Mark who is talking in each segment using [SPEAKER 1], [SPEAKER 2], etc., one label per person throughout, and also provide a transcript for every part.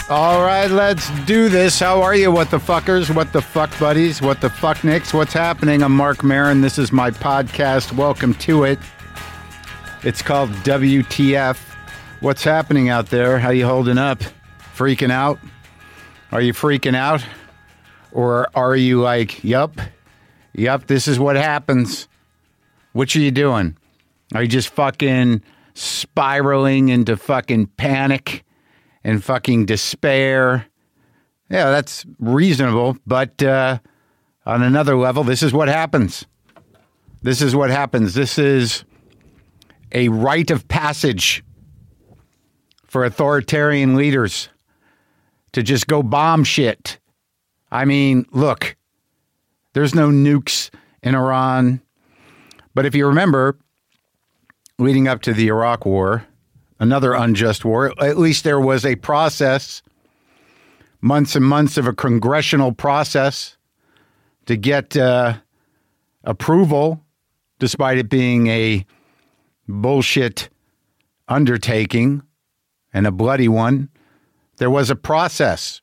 [SPEAKER 1] All right, let's do this. How are you, what the fuckers, what the fuck buddies, what the fuck nicks? What's happening? I'm Mark Maron. This is my podcast. Welcome to it. It's called WTF. What's happening out there? How you holding up? Freaking out? Are you freaking out? Or are you like, yup, this is what happens? What are you doing? Are you just fucking spiraling into fucking panic and fucking despair? Yeah, that's reasonable. But on another level, this is what happens. This is what happens. This is a rite of passage for authoritarian leaders to just go bomb shit. I mean, look, there's no nukes in Iran. But if you remember, leading up to the Iraq War, another unjust war, at least there was a process, months and months of a congressional process to get approval, despite it being a bullshit undertaking and a bloody one. There was a process.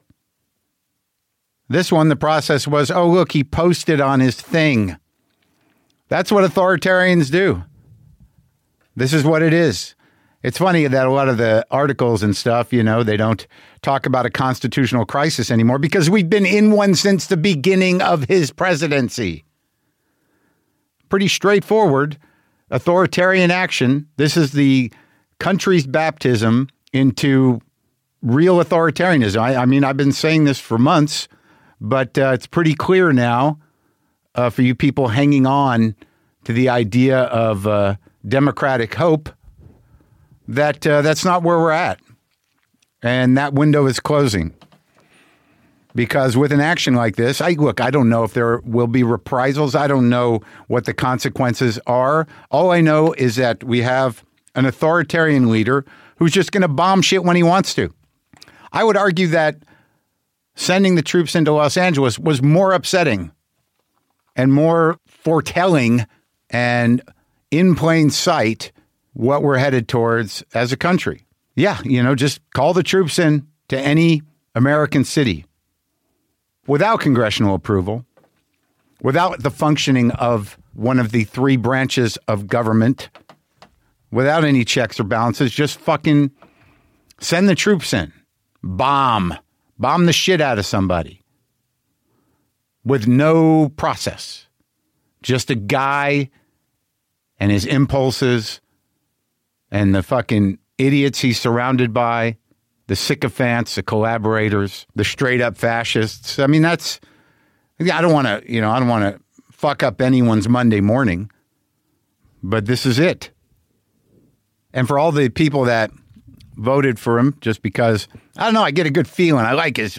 [SPEAKER 1] This one, the process was, oh, look, he posted on his thing. That's what authoritarians do. This is what it is. It's funny that a lot of the articles and stuff, you know, they don't talk about a constitutional crisis anymore because we've been in one since the beginning of his presidency. Pretty straightforward. Authoritarian action. This is the country's baptism into real authoritarianism. I mean, I've been saying this for months, but it's pretty clear now for you people hanging on to the idea of democratic hope that that's not where we're at. And that window is closing. Because with an action like this, I don't know if there will be reprisals. I don't know what the consequences are. All I know is that we have an authoritarian leader who's just going to bomb shit when he wants to. I would argue that sending the troops into Los Angeles was more upsetting and more foretelling and in plain sight what we're headed towards as a country. Yeah, you know, just call the troops in to any American city without congressional approval, without the functioning of one of the three branches of government, without any checks or balances, just fucking send the troops in. Bomb the shit out of somebody with no process. Just a guy and his impulses and the fucking idiots he's surrounded by, the sycophants, the collaborators, the straight up fascists. I mean, I don't want to fuck up anyone's Monday morning, but this is it. And for all the people that voted for him just because, I don't know, I get a good feeling. I like his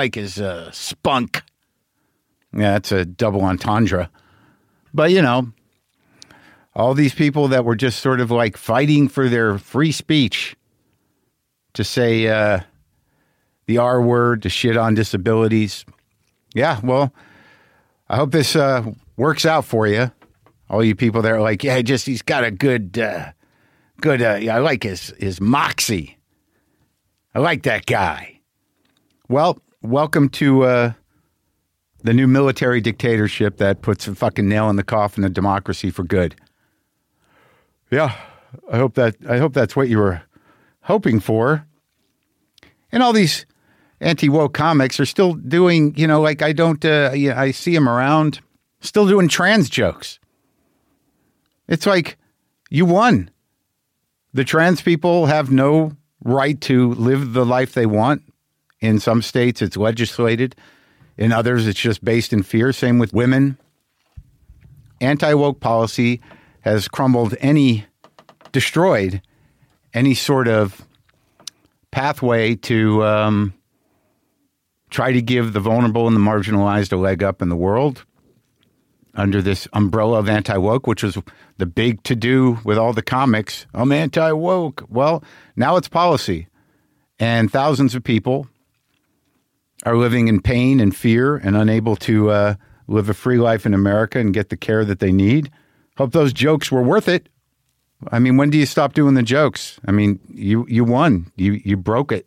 [SPEAKER 1] spunk. Yeah, that's a double entendre. But, you know, all these people that were just sort of like fighting for their free speech to say the R word, to shit on disabilities. Yeah, well, I hope this works out for you. All you people that are like, yeah, he's got a good, I like his moxie. I like that guy. Well, welcome to the new military dictatorship that puts a fucking nail in the coffin of democracy for good. Yeah, I hope that's what you were hoping for. And all these anti-woke comics are still doing, you know, like I see them around, still doing trans jokes. It's like, you won. The trans people have no right to live the life they want. In some states, it's legislated. In others, it's just based in fear. Same with women. Anti-woke policy has destroyed any sort of pathway to try to give the vulnerable and the marginalized a leg up in the world under this umbrella of anti-woke, which was the big to-do with all the comics. I'm anti-woke. Well, now it's policy. And thousands of people are living in pain and fear and unable to live a free life in America and get the care that they need. Hope those jokes were worth it. I mean, when do you stop doing the jokes? I mean, you won. You broke it.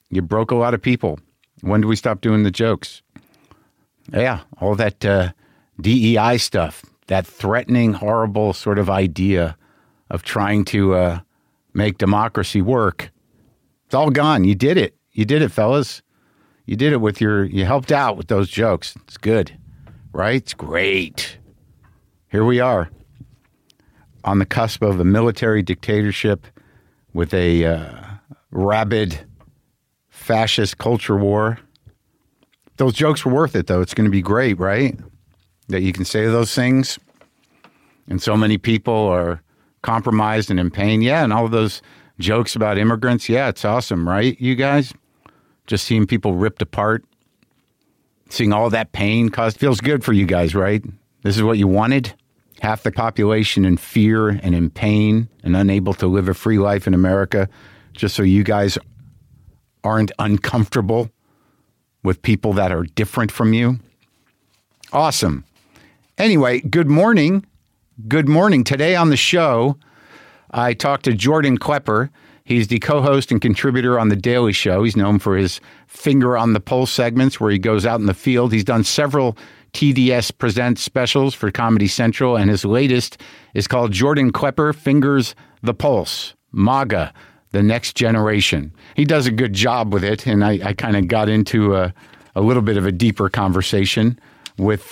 [SPEAKER 1] You broke a lot of people. When do we stop doing the jokes? Yeah, all that DEI stuff, that threatening, horrible sort of idea of trying to make democracy work. It's all gone. You did it. You did it, fellas. You did it with you helped out with those jokes. It's good, right? It's great. Here we are on the cusp of a military dictatorship with a rabid fascist culture war. Those jokes were worth it, though. It's going to be great, right? That you can say those things. And so many people are compromised and in pain. Yeah, and all of those jokes about immigrants. Yeah, it's awesome, right, you guys? Just seeing people ripped apart. Seeing all that pain caused. Feels good for you guys, right? This is what you wanted? Half the population in fear and in pain and unable to live a free life in America just so you guys aren't uncomfortable with people that are different from you. Awesome. Anyway, good morning. Good morning. Today on the show, I talked to Jordan Klepper. He's the co-host and contributor on The Daily Show. He's known for his finger on the pulse segments where he goes out in the field. He's done several TDS Presents specials for Comedy Central, and his latest is called Jordan Klepper Fingers the Pulse, MAGA, the Next Generation. He does a good job with it, and I kind of got into a little bit of a deeper conversation with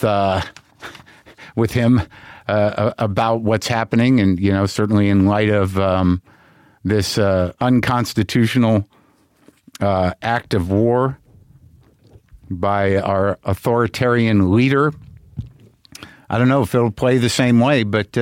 [SPEAKER 1] him about what's happening, and certainly in light of this unconstitutional act of war by our authoritarian leader. I don't know if it'll play the same way, but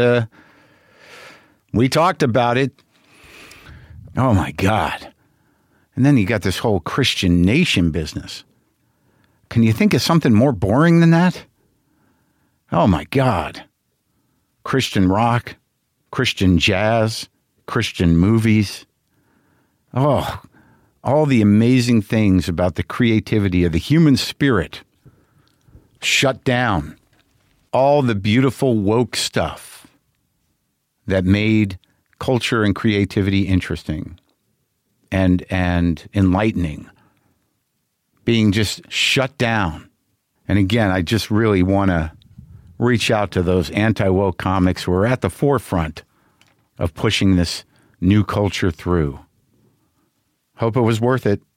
[SPEAKER 1] we talked about it. Oh, my God. And then you got this whole Christian nation business. Can you think of something more boring than that? Oh, my God. Christian rock, Christian jazz, Christian movies. Oh, all the amazing things about the creativity of the human spirit shut down. All the beautiful woke stuff that made culture and creativity interesting and enlightening being just shut down. And again, I just really want to reach out to those anti-woke comics who are at the forefront of pushing this new culture through. Hope it was worth it.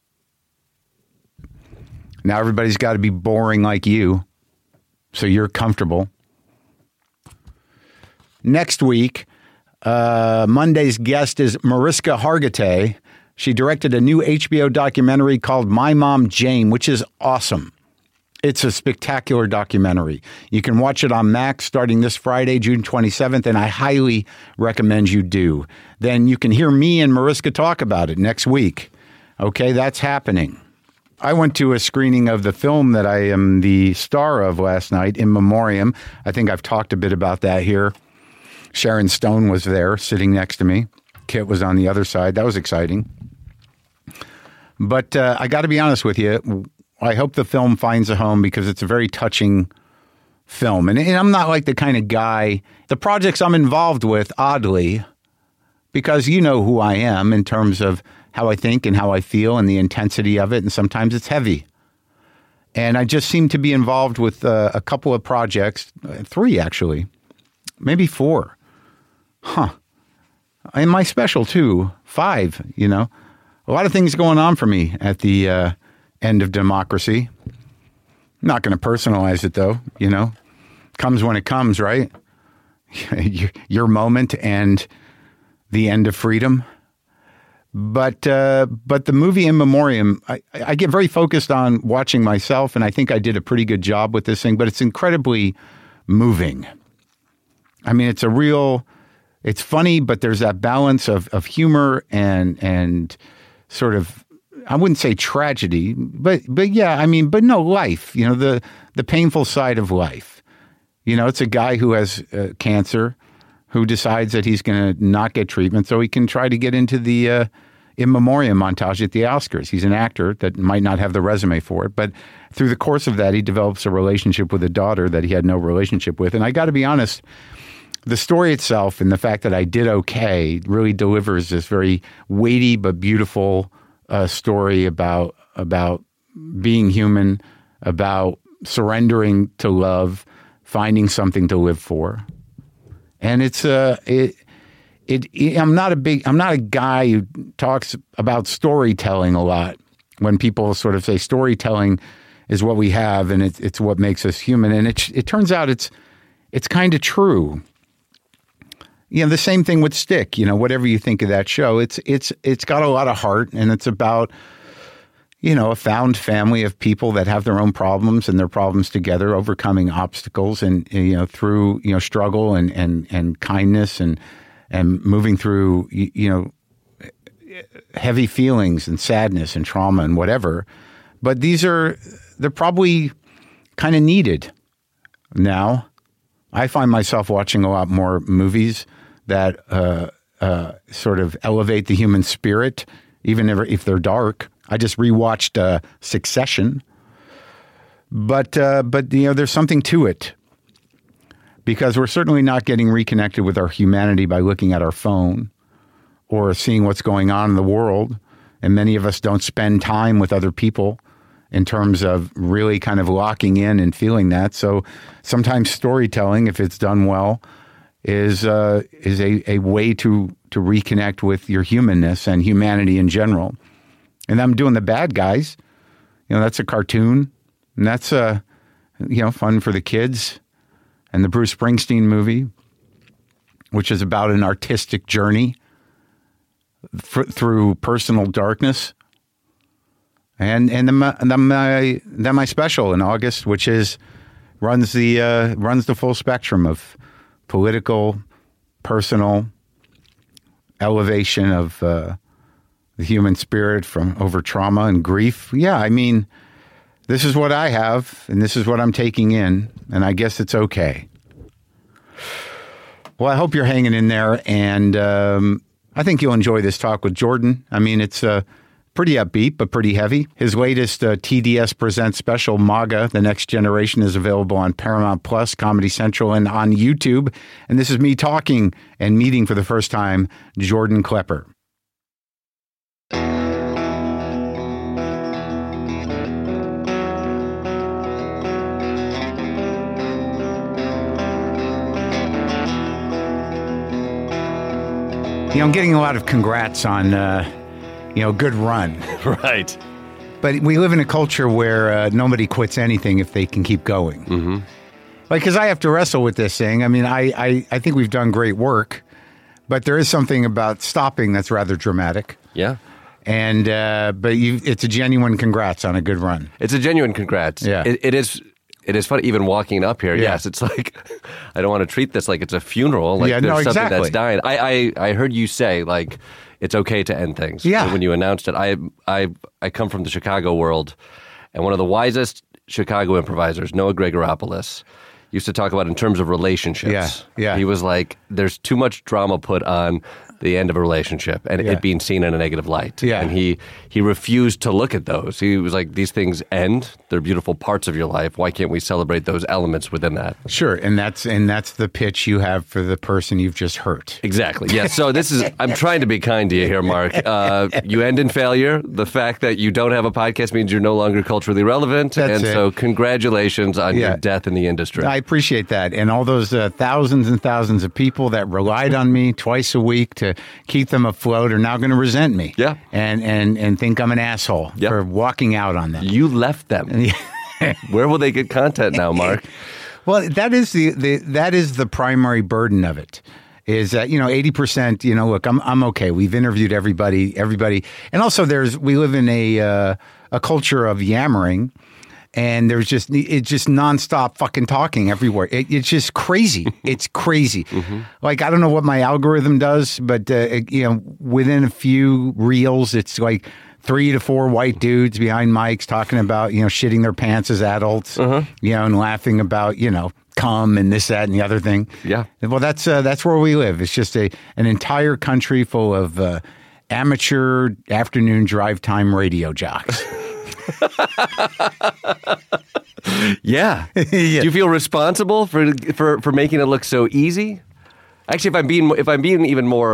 [SPEAKER 1] Now everybody's got to be boring like you, so you're comfortable. Next week, Monday's guest is Mariska Hargitay. She directed a new HBO documentary called My Mom Jane, which is awesome. It's a spectacular documentary. You can watch it on Max starting this Friday, June 27th, and I highly recommend you do. Then you can hear me and Mariska talk about it next week. Okay, that's happening. I went to a screening of the film that I am the star of last night, In Memoriam. I think I've talked a bit about that here. Sharon Stone was there sitting next to me. Kit was on the other side. That was exciting. But I got to be honest with you. I hope the film finds a home because it's a very touching film. And I'm not like the kind of guy, the projects I'm involved with, oddly, because you know who I am in terms of how I think and how I feel and the intensity of it. And sometimes it's heavy. And I just seem to be involved with a couple of projects, 3 actually, maybe 4. And my special too, 5, A lot of things going on for me at the end of democracy. I'm not going to personalize it, though. Comes when it comes, right? Your moment and the end of freedom. But the movie In Memoriam, I get very focused on watching myself, and I think I did a pretty good job with this thing. But it's incredibly moving. I mean, it's funny, but there's that balance of humor and sort of, I wouldn't say tragedy, but yeah, but no, life, the painful side of life. It's a guy who has cancer who decides that he's going to not get treatment so he can try to get into the In Memoriam montage at the Oscars. He's an actor that might not have the resume for it, but through the course of that, he develops a relationship with a daughter that he had no relationship with. And I got to be honest, the story itself and the fact that I did okay really delivers this very weighty but beautiful a story about being human, about surrendering to love, finding something to live for. And I'm not a guy who talks about storytelling a lot. When people sort of say storytelling is what we have and it's what makes us human, and it turns out it's kind of true. The same thing with Stick. Whatever you think of that show, it's got a lot of heart, and it's about a found family of people that have their own problems and their problems together, overcoming obstacles and through struggle and kindness and moving through heavy feelings and sadness and trauma and whatever. But they're probably kind of needed now. I find myself watching a lot more movies that sort of elevate the human spirit, even if they're dark. I just rewatched Succession, but there's something to it, because we're certainly not getting reconnected with our humanity by looking at our phone or seeing what's going on in the world. And many of us don't spend time with other people in terms of really kind of locking in and feeling that. So sometimes storytelling, if it's done well, is a way to reconnect with your humanness and humanity in general. And I'm doing The Bad Guys. That's a cartoon, and that's fun for the kids. And the Bruce Springsteen movie, which is about an artistic journey through personal darkness. And then my special in August, which runs the full spectrum of political, personal elevation of the human spirit from over trauma and grief. Yeah, I mean, this is what I have, and this is what I'm taking in, and I guess it's okay. Well, I hope you're hanging in there, and I think you'll enjoy this talk with Jordan. I mean, it's pretty upbeat, but pretty heavy. His latest TDS Presents special, MAGA, The Next Generation, is available on Paramount Plus, Comedy Central, and on YouTube. And this is me talking and meeting for the first time Jordan Klepper. I'm getting a lot of congrats on, good run.
[SPEAKER 2] Right.
[SPEAKER 1] But we live in a culture where nobody quits anything if they can keep going.
[SPEAKER 2] Mm-hmm.
[SPEAKER 1] Because I have to wrestle with this thing. I mean, I think we've done great work, but there is something about stopping that's rather dramatic.
[SPEAKER 2] Yeah.
[SPEAKER 1] And but it's a genuine congrats on a good run.
[SPEAKER 2] It's a genuine congrats.
[SPEAKER 1] Yeah.
[SPEAKER 2] It is funny, even walking up here.
[SPEAKER 1] Yeah.
[SPEAKER 2] Yes, it's like, I don't want to treat this like it's a funeral. Like
[SPEAKER 1] there's
[SPEAKER 2] something
[SPEAKER 1] exactly.
[SPEAKER 2] that's dying. I heard you say, like, it's okay to end things.
[SPEAKER 1] Yeah.
[SPEAKER 2] When you announced it, I come from the Chicago world, and one of the wisest Chicago improvisers, Noah Gregoropoulos, used to talk about in terms of relationships.
[SPEAKER 1] Yeah.
[SPEAKER 2] He was like, there's too much drama put on the end of a relationship and it being seen in a negative light.
[SPEAKER 1] Yeah.
[SPEAKER 2] And he refused to look at those. He was like, these things end. They're beautiful parts of your life. Why can't we celebrate those elements within that?
[SPEAKER 1] Sure. And that's the pitch you have for the person you've just hurt.
[SPEAKER 2] Exactly. Yes. So I'm trying to be kind to you here, Mark. You end in failure. The fact that you don't have a podcast means you're no longer culturally relevant. So congratulations on your death in the industry.
[SPEAKER 1] I appreciate that. And all those thousands and thousands of people that relied on me twice a week to keep them afloat are now going to resent me.
[SPEAKER 2] Yeah.
[SPEAKER 1] And think I'm an asshole for walking out on them.
[SPEAKER 2] You left them. Where will they get content now, Mark?
[SPEAKER 1] Well, that is the primary burden of it. Is that 80%? Look, I'm okay. We've interviewed everybody, and also we live in a culture of yammering. And it's just nonstop fucking talking everywhere. It's just crazy. It's crazy. Mm-hmm. Like, I don't know what my algorithm does, but within a few reels, it's like 3 to 4 white dudes behind mics talking about shitting their pants as adults, and laughing about cum and this, that, and the other thing.
[SPEAKER 2] Yeah.
[SPEAKER 1] Well, that's where we live. It's just an entire country full of amateur afternoon drive time radio jocks.
[SPEAKER 2] Yeah. Do you feel responsible for making it look so easy? Actually, if I'm being even more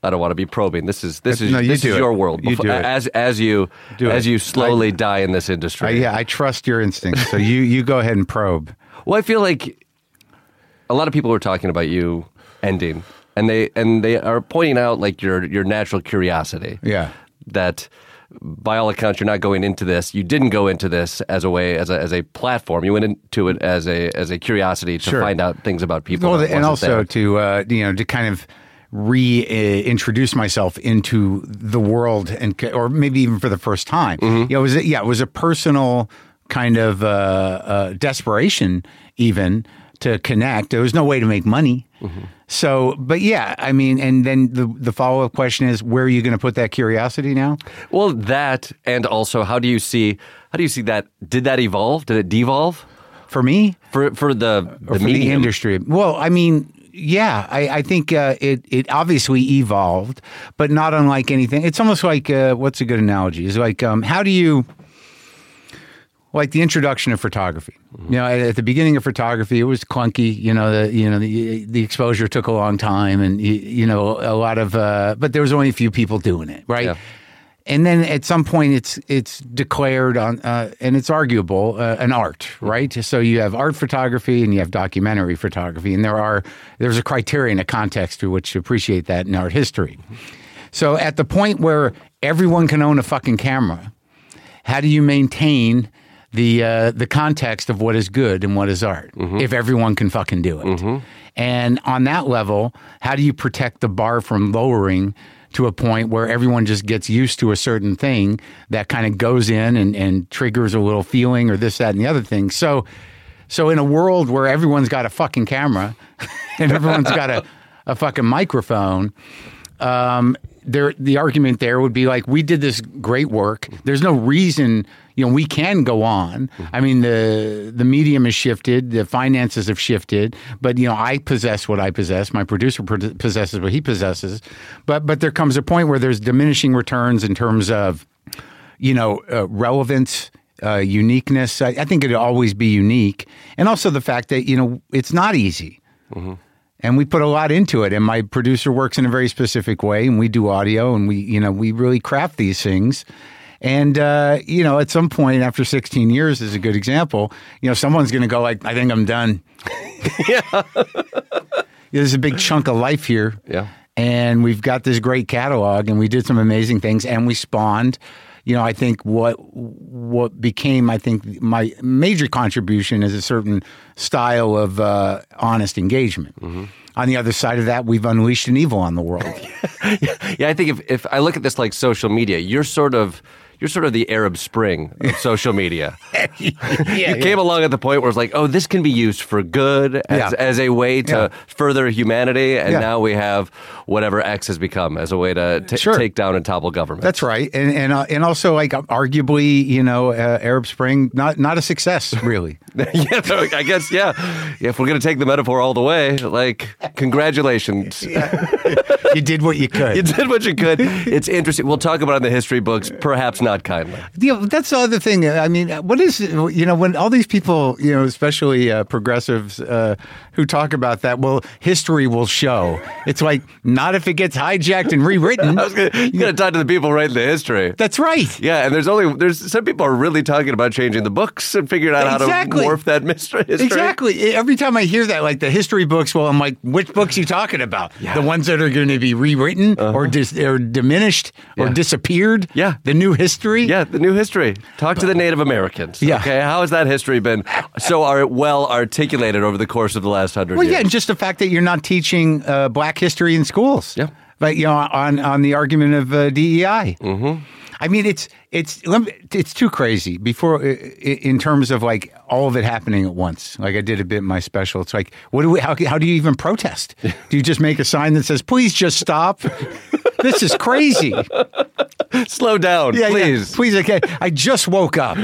[SPEAKER 2] I don't want to be probing. This is your world.
[SPEAKER 1] You do it.
[SPEAKER 2] As you slowly die in this industry.
[SPEAKER 1] I trust your instincts. So you go ahead and probe.
[SPEAKER 2] Well, I feel like a lot of people were talking about you ending, and they are pointing out like your natural curiosity.
[SPEAKER 1] Yeah.
[SPEAKER 2] That by all accounts, you're not going into this. You didn't go into this as a platform. You went into it as a curiosity to find out things about people.
[SPEAKER 1] Well, and also to kind of reintroduce myself into the world, or maybe even for the first time.
[SPEAKER 2] Mm-hmm.
[SPEAKER 1] It was a personal kind of desperation, even to connect. There was no way to make money. Mm-hmm. So, but yeah, I mean, and then the follow-up question is, where are you going to put that curiosity now?
[SPEAKER 2] Well, that, and also, how do you see that? Did that evolve? Did it devolve?
[SPEAKER 1] For me?
[SPEAKER 2] For the
[SPEAKER 1] the industry. Well, I mean, yeah, I think it obviously evolved, but not unlike anything. It's almost like, what's a good analogy? It's like, how do you... Like the introduction of photography. Mm-hmm. At the beginning of photography, it was clunky. The exposure took a long time, and a lot of. But there was only a few people doing it, right? Yeah. And then at some point, it's declared on, and it's arguable, an art, right? So you have art photography and you have documentary photography, and there's a criterion, a context through which to appreciate that in art history. Mm-hmm. So at the point where everyone can own a fucking camera, how do you maintain the context of what is good and what is art, mm-hmm. if everyone can fucking do it? Mm-hmm. And on that level, how do you protect the bar from lowering to a point where everyone just gets used to a certain thing that kind of goes in and triggers a little feeling or this, that, and the other thing? So in a world where everyone's got a fucking camera and everyone's got a fucking microphone, the argument there would be like, we did this great work. There's no reason, we can go on. I mean, the medium has shifted, the finances have shifted, but I possess what I possess. My producer possesses what he possesses. But there comes a point where there's diminishing returns in terms of, relevance, uniqueness. I think it'll always be unique, and also the fact that it's not easy. Mm-hmm. And we put a lot into it, and my producer works in a very specific way, and we do audio, and we really craft these things. And, at some point after 16 years is a good example, someone's going to go like, I think I'm done.
[SPEAKER 2] Yeah.
[SPEAKER 1] There's a big chunk of life here.
[SPEAKER 2] Yeah.
[SPEAKER 1] And we've got this great catalog, and we did some amazing things, and we spawned, I think what became, my major contribution is a certain style of honest engagement. Mm-hmm. On the other side of that, we've unleashed an evil on the world.
[SPEAKER 2] Yeah, I think if I look at this like social media, you're sort of the Arab Spring of social media. You came along at the point where it's like, oh, this can be used for good as a way to further humanity, and now we have whatever X has become as a way to take down and topple government.
[SPEAKER 1] That's right, and also like arguably, Arab Spring not a success really.
[SPEAKER 2] I guess if we're going to take the metaphor all the way, like congratulations.
[SPEAKER 1] You did what you could.
[SPEAKER 2] You did what you could. It's interesting. We'll talk about it in the history books, perhaps not kindly.
[SPEAKER 1] That's the other thing. I mean, what is, when all these people, especially progressives who talk about that, well, history will show. It's like, not if it gets hijacked and rewritten.
[SPEAKER 2] You got to talk to the people writing the history.
[SPEAKER 1] That's right.
[SPEAKER 2] Yeah, and there's some people are really talking about changing the books and figuring out how to morph that history.
[SPEAKER 1] Exactly. Every time I hear that, like the history books, well, I'm like, which books are you talking about? Yeah. The ones that are going to be rewritten or diminished or disappeared?
[SPEAKER 2] Yeah.
[SPEAKER 1] The new history?
[SPEAKER 2] Yeah, the new history. Talk to the Native Americans.
[SPEAKER 1] Yeah.
[SPEAKER 2] Okay, how has that history been so well articulated over the course of the last 100 years?
[SPEAKER 1] Well, yeah, and just the fact that you're not teaching black history in schools.
[SPEAKER 2] Yeah.
[SPEAKER 1] But, on the argument of DEI. Mm-hmm. I mean, it's too crazy in terms of like all of it happening at once. Like I did a bit in my special. It's like, how do you even protest? Do you just make a sign that says, please just stop? This is crazy.
[SPEAKER 2] Slow down, please.
[SPEAKER 1] Yeah, please, okay. I just woke up.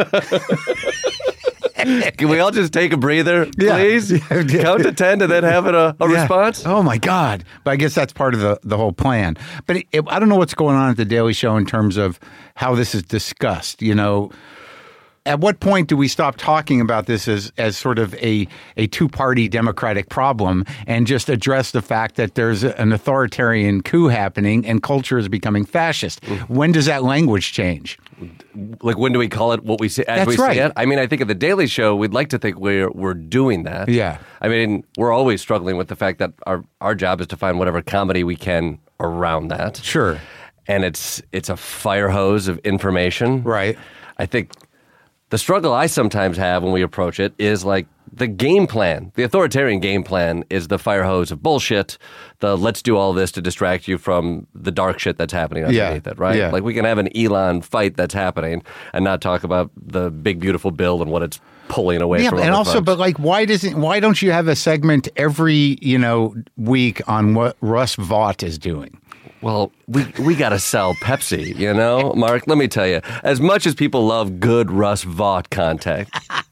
[SPEAKER 2] Can we all just take a breather, please? Yeah. Count to 10 and then have a response?
[SPEAKER 1] Oh, my God. But I guess that's part of the whole plan. But I don't know what's going on at The Daily Show in terms of how this is discussed. at what point do we stop talking about this as sort of a two-party democratic problem and just address the fact that there's an authoritarian coup happening and culture is becoming fascist? When does that language change?
[SPEAKER 2] Like, when do we call it what we say as we say it? I mean, I think at the Daily Show, we'd like to think we're doing that.
[SPEAKER 1] Yeah.
[SPEAKER 2] I mean, we're always struggling with the fact that our job is to find whatever comedy we can around that.
[SPEAKER 1] Sure.
[SPEAKER 2] And it's a fire hose of information.
[SPEAKER 1] Right.
[SPEAKER 2] I think the struggle I sometimes have when we approach it is like the game plan. The authoritarian game plan is the fire hose of bullshit. The let's do all this to distract you from the dark shit that's happening underneath it, right?
[SPEAKER 1] Yeah.
[SPEAKER 2] Like, we can have an Elon fight that's happening and not talk about the big, beautiful bill and what it's pulling away from.
[SPEAKER 1] And also,
[SPEAKER 2] folks.
[SPEAKER 1] but like, why don't you have a segment every, week on what Russ Vought is doing?
[SPEAKER 2] Well, we got to sell Pepsi, Mark. Let me tell you, as much as people love good Russ Vought content,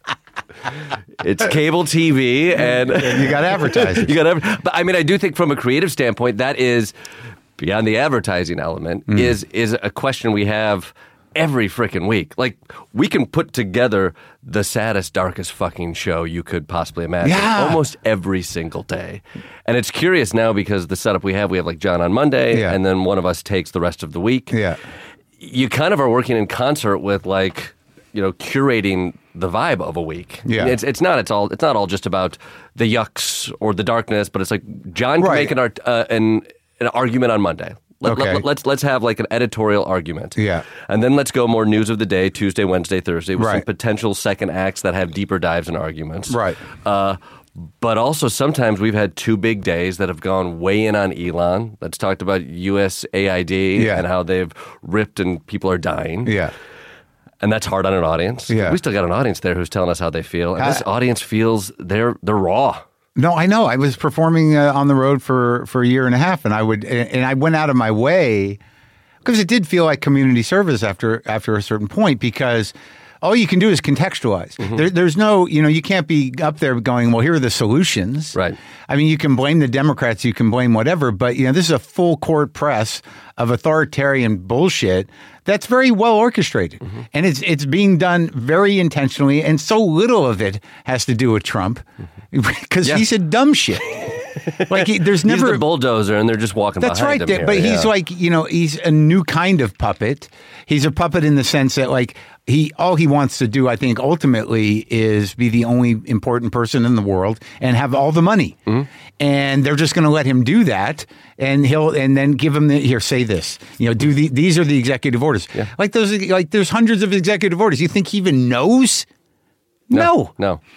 [SPEAKER 2] it's cable TV, and
[SPEAKER 1] you got advertising.
[SPEAKER 2] But I mean, I do think from a creative standpoint, that is beyond the advertising element. Is a question we have every freaking week. Like, we can put together the saddest, darkest fucking show you could possibly imagine almost every single day. And it's curious now because the setup we have like John on Monday, and then one of us takes the rest of the week.
[SPEAKER 1] Yeah.
[SPEAKER 2] You kind of are working in concert with, like, curating the vibe of a week.
[SPEAKER 1] Yeah.
[SPEAKER 2] It's not all just about the yucks or the darkness, but it's like John can make an argument on Monday. Let's have like an editorial argument.
[SPEAKER 1] Yeah.
[SPEAKER 2] And then let's go more news of the day, Tuesday, Wednesday, Thursday, with some
[SPEAKER 1] Right.
[SPEAKER 2] potential second acts that have deeper dives and arguments.
[SPEAKER 1] Right.
[SPEAKER 2] But also sometimes we've had two big days that have gone way in on Elon. That's talked about USAID and how they've ripped and people are dying.
[SPEAKER 1] Yeah.
[SPEAKER 2] And that's hard on an audience.
[SPEAKER 1] Yeah.
[SPEAKER 2] We still got an audience there who's telling us how they feel. And this audience feels they're raw.
[SPEAKER 1] No, I know. I was performing on the road for a year and a half, and I went out of my way because it did feel like community service after a certain point, because all you can do is contextualize. There's no, you can't be up there going, well, here are the solutions.
[SPEAKER 2] Right.
[SPEAKER 1] I mean, you can blame the Democrats, you can blame whatever, but this is a full court press of authoritarian bullshit that's very well orchestrated, and it's being done very intentionally, and so little of it has to do with Trump because he's a dumb shit. Like, there's never
[SPEAKER 2] he's the bulldozer, and they're just walking
[SPEAKER 1] That's
[SPEAKER 2] behind
[SPEAKER 1] right.
[SPEAKER 2] him.
[SPEAKER 1] But he's like, he's a new kind of puppet. He's a puppet in the sense that, like, all he wants to do, I think, ultimately is be the only important person in the world and have all the money. And they're just going to let him do that, and then give him here, say this, these are the executive orders.
[SPEAKER 2] Yeah.
[SPEAKER 1] Like there's hundreds of executive orders. You think he even knows? No.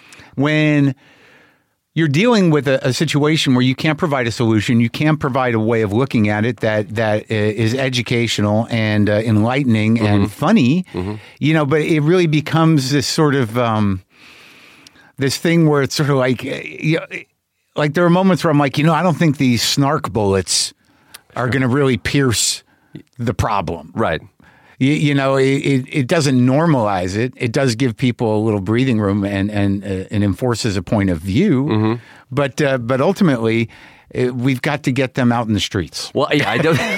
[SPEAKER 1] When you're dealing with a situation where you can't provide a solution, you can't provide a way of looking at it that is educational and enlightening and funny, but it really becomes this sort of this thing where it's sort of like, like there are moments where I'm like, I don't think these snark bullets are going to really pierce the problem.
[SPEAKER 2] Right.
[SPEAKER 1] It doesn't normalize it. It does give people a little breathing room and enforces a point of view. But ultimately, we've got to get them out in the streets.
[SPEAKER 2] Well, yeah, I don't.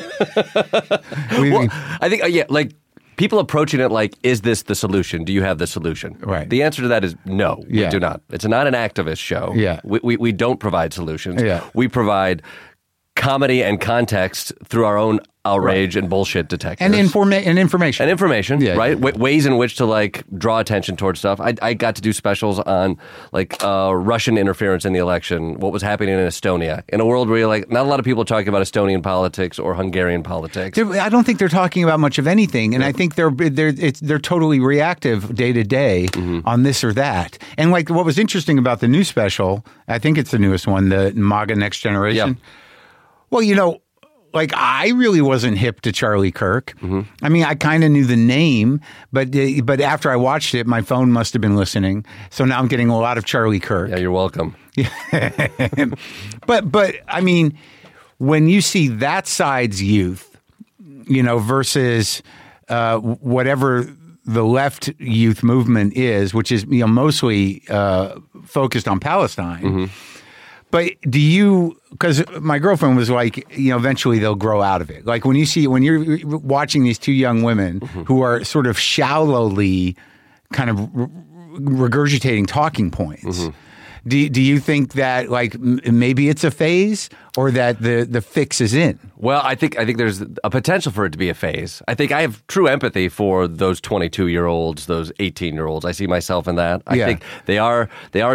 [SPEAKER 2] I think, like, people approaching it like, is this the solution? Do you have the solution?
[SPEAKER 1] Right.
[SPEAKER 2] The answer to that is no, we do not. It's not an activist show.
[SPEAKER 1] Yeah.
[SPEAKER 2] We don't provide solutions.
[SPEAKER 1] Yeah.
[SPEAKER 2] We provide comedy and context through our own outrage and bullshit detectors.
[SPEAKER 1] And information.
[SPEAKER 2] And information,
[SPEAKER 1] Yeah.
[SPEAKER 2] right? Ways in which to, like, draw attention towards stuff. I got to do specials on, like, Russian interference in the election, what was happening in Estonia, in a world where, like, not a lot of people are talking about Estonian politics or Hungarian politics.
[SPEAKER 1] I don't think they're talking about much of anything, and I think they're totally reactive day to day on this or that. And, like, what was interesting about the new special, I think it's the newest one, the MAGA Next Generation.
[SPEAKER 2] Yeah.
[SPEAKER 1] Well, like, I really wasn't hip to Charlie Kirk. I mean, I kind of knew the name, but after I watched it, my phone must have been listening. So now I'm getting a lot of Charlie Kirk.
[SPEAKER 2] Yeah, you're welcome.
[SPEAKER 1] But I mean, when you see that side's youth, versus whatever the left youth movement is, which is mostly focused on Palestine. But because my girlfriend was like, eventually they'll grow out of it. Like when you're watching these two young women who are sort of shallowly kind of regurgitating talking points. Do you think that like maybe it's a phase, or that the fix is in?
[SPEAKER 2] Well, I think there's a potential for it to be a phase. I think I have true empathy for those 22-year-olds, those 18-year-olds. I see myself in that. I think they are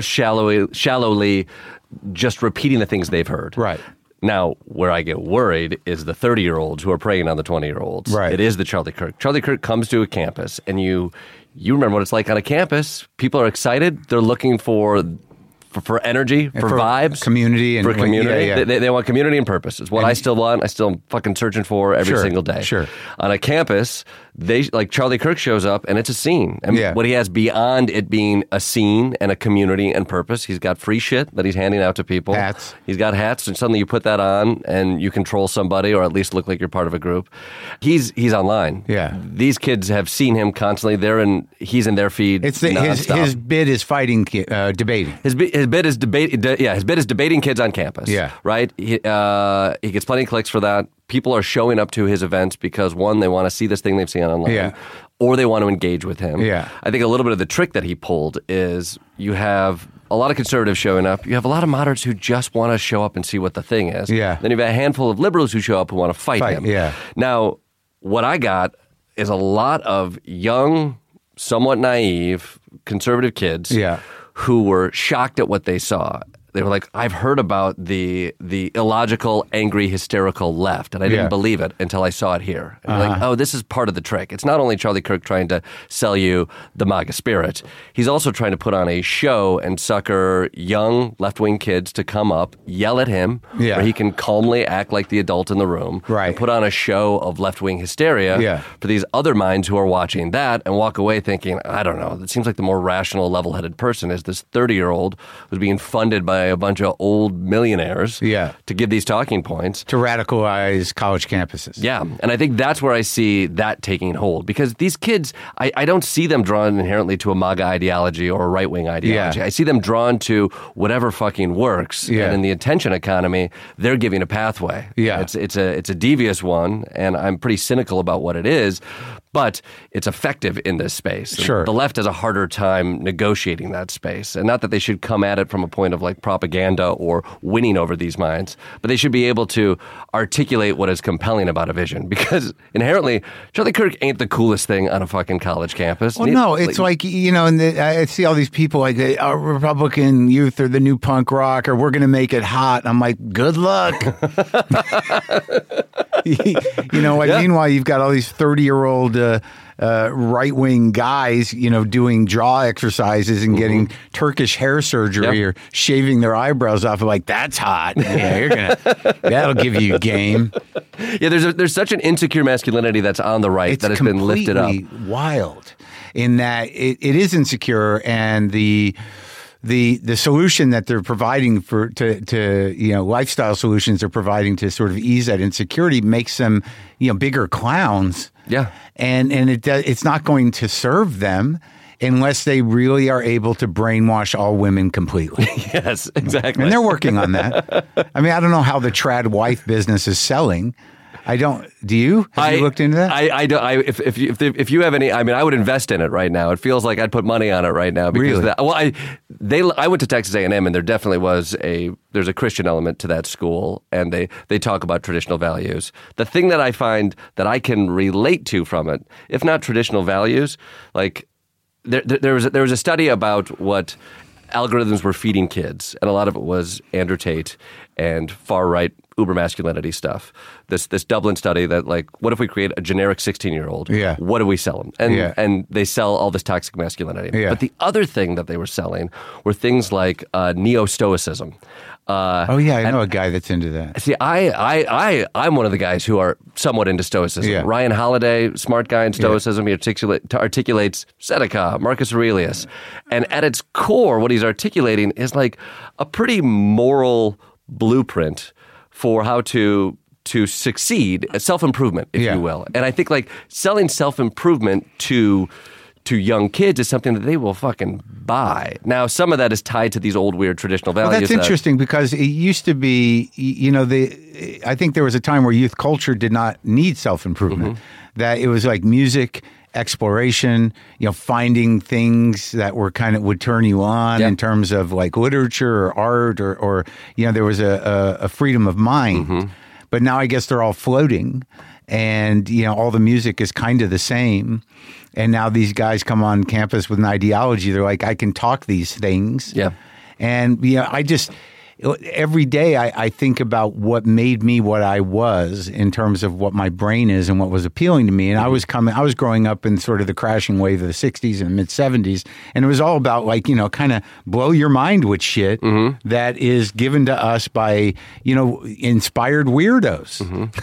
[SPEAKER 2] shallowly just repeating the things they've heard.
[SPEAKER 1] Right.
[SPEAKER 2] Now, where I get worried is the 30-year-olds who are preying on the 20-year-olds.
[SPEAKER 1] Right.
[SPEAKER 2] It is the Charlie Kirk. Charlie Kirk comes to a campus, and you remember what it's like on a campus. People are excited. They're looking for energy, for vibes.
[SPEAKER 1] Community.
[SPEAKER 2] For community.
[SPEAKER 1] Yeah.
[SPEAKER 2] They want community and purpose. It's what I still want. I still am fucking searching for every single day.
[SPEAKER 1] Sure.
[SPEAKER 2] On a campus, like Charlie Kirk shows up and it's a scene. And what he has beyond it being a scene and a community and purpose, he's got free shit that he's handing out to people.
[SPEAKER 1] Hats.
[SPEAKER 2] He's got hats, and suddenly you put that on and you control somebody, or at least look like you're part of a group. He's online.
[SPEAKER 1] Yeah.
[SPEAKER 2] These kids have seen him constantly. He's in their feed.
[SPEAKER 1] It's his bid is fighting, debating.
[SPEAKER 2] His bid is debate. His bid is debating kids on campus.
[SPEAKER 1] Yeah.
[SPEAKER 2] Right. He gets plenty of clicks for that. People are showing up to his events because, one, they want to see this thing they've seen online, or they want to engage with him.
[SPEAKER 1] Yeah.
[SPEAKER 2] I think a little bit of the trick that he pulled is you have a lot of conservatives showing up. You have a lot of moderates who just want to show up and see what the thing is.
[SPEAKER 1] Yeah.
[SPEAKER 2] Then you have a handful of liberals who show up who want to fight him.
[SPEAKER 1] Yeah.
[SPEAKER 2] Now, what I got is a lot of young, somewhat naive, conservative kids who were shocked at what they saw. They were like, I've heard about the illogical, angry, hysterical left, and I didn't believe it until I saw it here. And you're like, oh, this is part of the trick. It's not only Charlie Kirk trying to sell you the MAGA spirit. He's also trying to put on a show and sucker young left-wing kids to come up, yell at him, where he can calmly act like the adult in the room, and put on a show of left-wing hysteria for these other minds who are watching that and walk away thinking, I don't know, it seems like the more rational, level-headed person is this 30-year-old who's being funded by a bunch of old millionaires to give these talking points.
[SPEAKER 1] To radicalize college campuses.
[SPEAKER 2] Yeah, and I think that's where I see that taking hold, because these kids, I don't see them drawn inherently to a MAGA ideology or a right-wing ideology. I see them drawn to whatever fucking works, and in the attention economy, they're giving a pathway. It's a devious one, and I'm pretty cynical about what it is, but it's effective in this space.
[SPEAKER 1] Sure.
[SPEAKER 2] The left has a harder time negotiating that space, and not that they should come at it from a point of like propaganda or winning over these minds, but they should be able to articulate what is compelling about a vision, because inherently Charlie Kirk ain't the coolest thing on a fucking college campus.
[SPEAKER 1] Well, no, it's like and I see all these people like Republican youth or the new punk rock, or we're going to make it hot. I'm like, good luck. Meanwhile, you've got all these 30-year-old right-wing guys, doing jaw exercises and getting Turkish hair surgery or shaving their eyebrows off. Like, that's hot. Yeah, that'll give you game.
[SPEAKER 2] Yeah, there's such an insecure masculinity that's on the right that has been lifted up.
[SPEAKER 1] It's completely wild in that it is insecure, and the solution that they're providing to lifestyle solutions they're providing to sort of ease that insecurity makes them bigger clowns.
[SPEAKER 2] Yeah,
[SPEAKER 1] and it's not going to serve them unless they really are able to brainwash all women completely.
[SPEAKER 2] Yes, exactly.
[SPEAKER 1] And they're working on that. I mean, I don't know how the trad wife business is selling. I don't. Do you? Have you looked into that?
[SPEAKER 2] I don't. If you have any, I mean, I would invest in it right now. It feels like I'd put money on it right now because
[SPEAKER 1] really?
[SPEAKER 2] I went to Texas A&M, and there definitely there's a Christian element to that school, and they talk about traditional values. The thing that I find that I can relate to from it, if not traditional values, like there was a study about what algorithms were feeding kids, and a lot of it was Andrew Tate and far-right uber masculinity stuff. This Dublin study that, like, what if we create a generic 16-year-old?
[SPEAKER 1] Yeah.
[SPEAKER 2] What do we sell them? And they sell all this toxic masculinity.
[SPEAKER 1] Yeah.
[SPEAKER 2] But the other thing that they were selling were things like neo-stoicism.
[SPEAKER 1] I know a guy that's into that.
[SPEAKER 2] See, I'm one of the guys who are somewhat into stoicism.
[SPEAKER 1] Yeah.
[SPEAKER 2] Ryan Holiday, smart guy in stoicism. He articulates Seneca, Marcus Aurelius. And at its core, what he's articulating is like a pretty moral blueprint for how to succeed, self-improvement, if you will. And I think like selling self-improvement to young kids is something that they will fucking buy. Now, some of that is tied to these old, weird, traditional values.
[SPEAKER 1] Well, that's interesting because it used to be, I think there was a time where youth culture did not need self-improvement. Mm-hmm. That it was like music exploration, finding things that would turn you on in terms of like literature or art or there was a freedom of mind. But now I guess they're all floating, and all the music is kind of the same. And now these guys come on campus with an ideology. They're like, I can talk these things.
[SPEAKER 2] Yeah.
[SPEAKER 1] And every day I think about what made me what I was in terms of what my brain is and what was appealing to me. And I was growing up in sort of the crashing wave of the 60s and mid 70s. And it was all about kind of blow your mind with shit that is given to us by, inspired weirdos.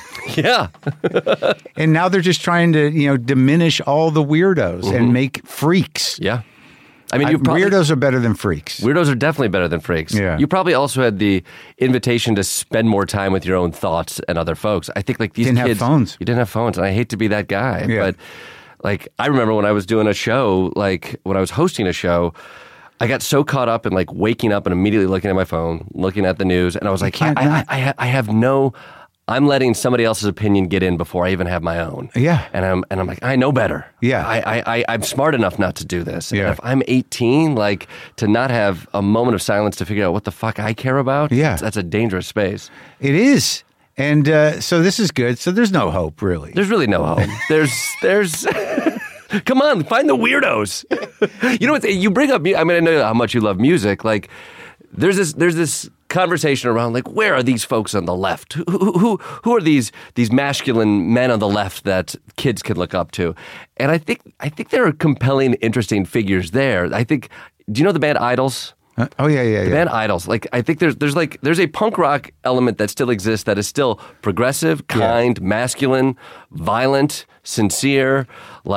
[SPEAKER 2] Yeah.
[SPEAKER 1] And now they're just trying to, diminish all the weirdos and make freaks.
[SPEAKER 2] Yeah. I mean,
[SPEAKER 1] weirdos are better than freaks.
[SPEAKER 2] Weirdos are definitely better than freaks.
[SPEAKER 1] Yeah.
[SPEAKER 2] You probably also had the invitation to spend more time with your own thoughts and other folks. I think these
[SPEAKER 1] kids
[SPEAKER 2] didn't
[SPEAKER 1] have phones.
[SPEAKER 2] You didn't have phones, and I hate to be that guy,
[SPEAKER 1] Yeah.
[SPEAKER 2] but I remember when I was doing a show, when I was hosting a show, I got so caught up in waking up and immediately looking at my phone, looking at the news, and I was like, I have no. I'm letting somebody else's opinion get in before I even have my own.
[SPEAKER 1] Yeah.
[SPEAKER 2] And I'm like, I know better.
[SPEAKER 1] Yeah.
[SPEAKER 2] I'm smart enough not to do this.
[SPEAKER 1] Yeah.
[SPEAKER 2] And if I'm 18, to not have a moment of silence to figure out what the fuck I care about, that's a dangerous space.
[SPEAKER 1] It is. And so this is good. So there's no hope, really.
[SPEAKER 2] There's really no hope. There's come on, find the weirdos. You know what? You bring up, I know how much you love music. There's this conversation around where are these folks on the left? Who are these masculine men on the left that kids can look up to? And I think there are compelling, interesting figures there. Do you know the band Idols?
[SPEAKER 1] Oh yeah.
[SPEAKER 2] The band Idols. I think there's a punk rock element that still exists that is still progressive, kind, masculine, violent, sincere,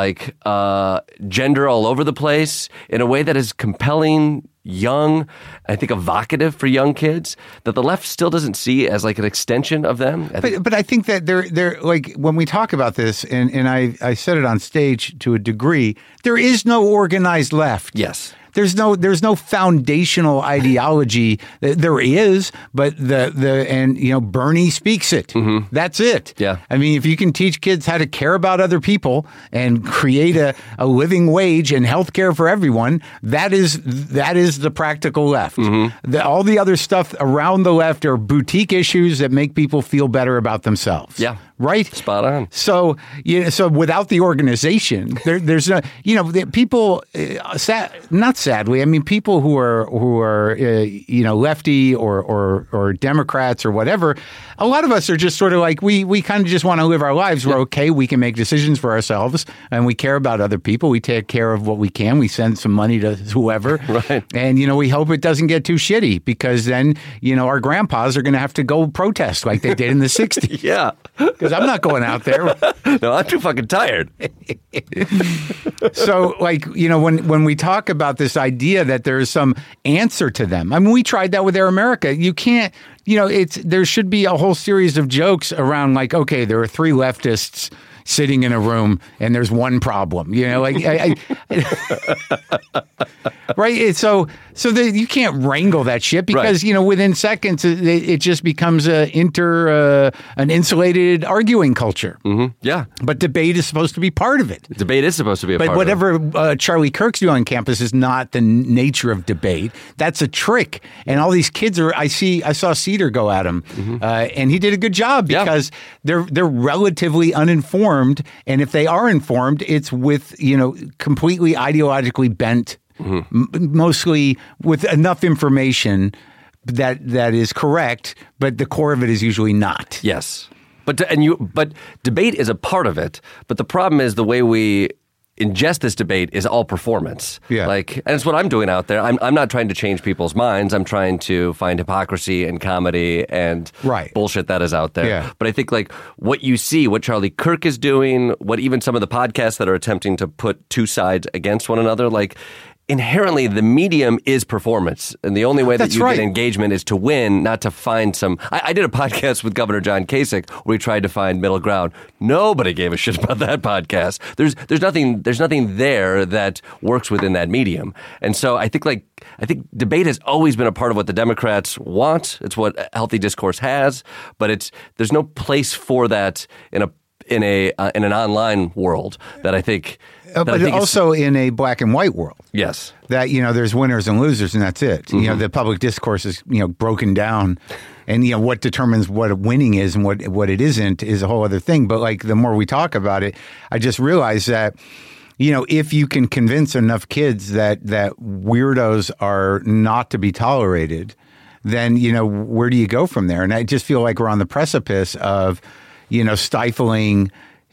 [SPEAKER 2] gender all over the place in a way that is compelling, young, I think evocative for young kids that the left still doesn't see as an extension of them.
[SPEAKER 1] But I think that they're when we talk about this, and I said it on stage to a degree, there is no organized left.
[SPEAKER 2] Yes.
[SPEAKER 1] There's no foundational ideology. There is, but Bernie speaks it. That's it.
[SPEAKER 2] Yeah.
[SPEAKER 1] I mean, if you can teach kids how to care about other people and create a living wage and health care for everyone, that is the practical left. All the other stuff around the left are boutique issues that make people feel better about themselves.
[SPEAKER 2] Yeah.
[SPEAKER 1] Right?
[SPEAKER 2] Spot on.
[SPEAKER 1] So, so without the organization, there's no, people, not sadly, I mean, people who are lefty or Democrats or whatever, a lot of us are just sort of we kind of just want to live our lives. We're okay. We can make decisions for ourselves and we care about other people. We take care of what we can. We send some money to whoever.
[SPEAKER 2] Right.
[SPEAKER 1] And, we hope it doesn't get too shitty because then, our grandpas are going to have to go protest like they did in the 60s.
[SPEAKER 2] Yeah.
[SPEAKER 1] Because I'm not going out there.
[SPEAKER 2] No, I'm too fucking tired.
[SPEAKER 1] So, when we talk about this idea that there is some answer to them, I mean, we tried that with Air America. You can't, there should be a whole series of jokes around okay, there are three leftists sitting in a room and there's one problem, right? So you can't wrangle that shit because, within seconds, it just becomes an insulated arguing culture.
[SPEAKER 2] Yeah.
[SPEAKER 1] But debate is supposed to be part of it.
[SPEAKER 2] Debate is supposed to be a part of it.
[SPEAKER 1] But whatever Charlie Kirk's doing on campus is not the nature of debate. That's a trick. And all these kids I saw Cedar go at him, and he did a good job because they're relatively uninformed. And if they are informed, it's with, completely ideologically bent, mostly with enough information that is correct, but the core of it is usually not.
[SPEAKER 2] Yes. But debate is a part of it. But the problem is the way we ingest this debate is all performance.
[SPEAKER 1] Yeah.
[SPEAKER 2] And it's what I'm doing out there. I'm not trying to change people's minds. I'm trying to find hypocrisy and comedy and bullshit that is out there.
[SPEAKER 1] Yeah.
[SPEAKER 2] But I think what you see, what Charlie Kirk is doing, what even some of the podcasts that are attempting to put two sides against one another, inherently the medium is performance. And the only way that you get engagement is to win, not to find some... I did a podcast with Governor John Kasich where we tried to find middle ground. Nobody gave a shit about that podcast. There's nothing there that works within that medium. And so I think debate has always been a part of what the Democrats want. It's what healthy discourse has, but there's no place for that in in an online world that I think.
[SPEAKER 1] But also in a black and white world.
[SPEAKER 2] Yes.
[SPEAKER 1] That, there's winners and losers, and that's it.
[SPEAKER 2] Mm-hmm.
[SPEAKER 1] The public discourse is, broken down. And, what determines what winning is and what it isn't is a whole other thing. But, like, the more we talk about it, I just realize that, if you can convince enough kids that weirdos are not to be tolerated, then, where do you go from there? And I just feel like we're on the precipice of, stifling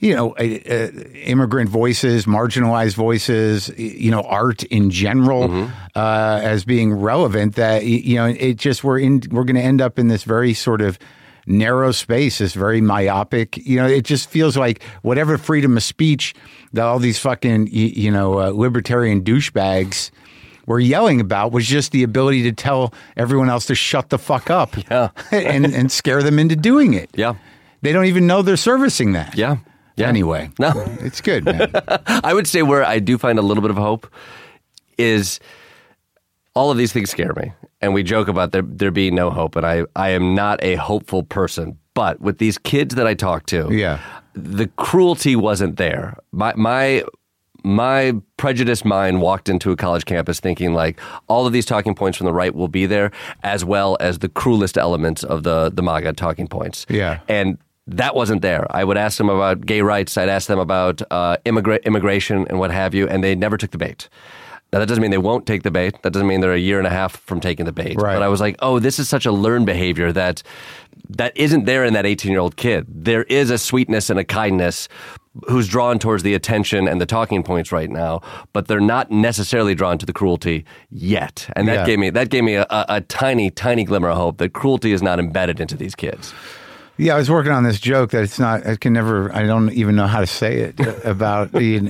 [SPEAKER 1] immigrant voices, marginalized voices, art in general, as being relevant. That it just we're going to end up in this very sort of narrow space, this very myopic. It just feels like whatever freedom of speech that all these fucking libertarian douchebags were yelling about was just the ability to tell everyone else to shut the fuck up, and scare them into doing it.
[SPEAKER 2] Yeah,
[SPEAKER 1] they don't even know they're servicing that.
[SPEAKER 2] Yeah. Yeah.
[SPEAKER 1] Anyway,
[SPEAKER 2] no,
[SPEAKER 1] it's good, man.
[SPEAKER 2] I would say where I do find a little bit of hope is all of these things scare me. And we joke about there being no hope. And I am not a hopeful person. But with these kids that I talk to, the cruelty wasn't there. My prejudiced mind walked into a college campus thinking like all of these talking points from the right will be there, as well as the cruelest elements of the MAGA talking points.
[SPEAKER 1] Yeah.
[SPEAKER 2] And that wasn't there. I would ask them about gay rights. I'd ask them about immigration and what have you, and they never took the bait. Now, that doesn't mean they won't take the bait. That doesn't mean they're a year and a half from taking the bait.
[SPEAKER 1] Right.
[SPEAKER 2] But I was like, oh, this is such a learned behavior that isn't there in that 18-year-old kid. There is a sweetness and a kindness who's drawn towards the attention and the talking points right now, but they're not necessarily drawn to the cruelty yet. And that gave me a tiny, tiny glimmer of hope that cruelty is not embedded into these kids.
[SPEAKER 1] Yeah, I was working on this joke that it's not. I don't even know how to say it about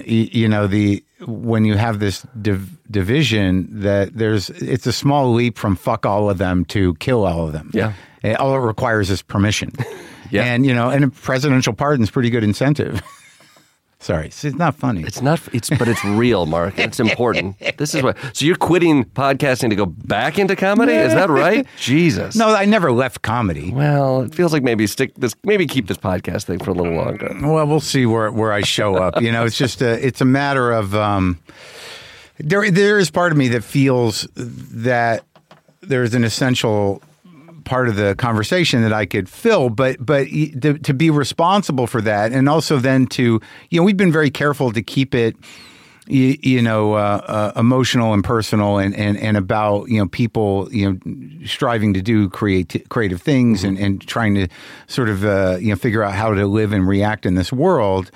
[SPEAKER 1] when you have this division that it's a small leap from fuck all of them to kill all of them.
[SPEAKER 2] Yeah,
[SPEAKER 1] and all it requires is permission.
[SPEAKER 2] Yeah,
[SPEAKER 1] and a presidential pardon's pretty good incentive. Sorry, it's not funny.
[SPEAKER 2] It's not. But it's real, Mark. It's important. This is what. So you're quitting podcasting to go back into comedy? Is that right? Jesus.
[SPEAKER 1] No, I never left comedy.
[SPEAKER 2] Well, it feels like maybe keep this podcast thing for a little longer.
[SPEAKER 1] Well, we'll see where I show up. It's just it's a matter of there is part of me that feels that there's an essential part of the conversation that I could fill, but to be responsible for that, and also then to, we've been very careful to keep it, emotional and personal, and about people striving to do creative things, and trying to sort of figure out how to live and react in this world.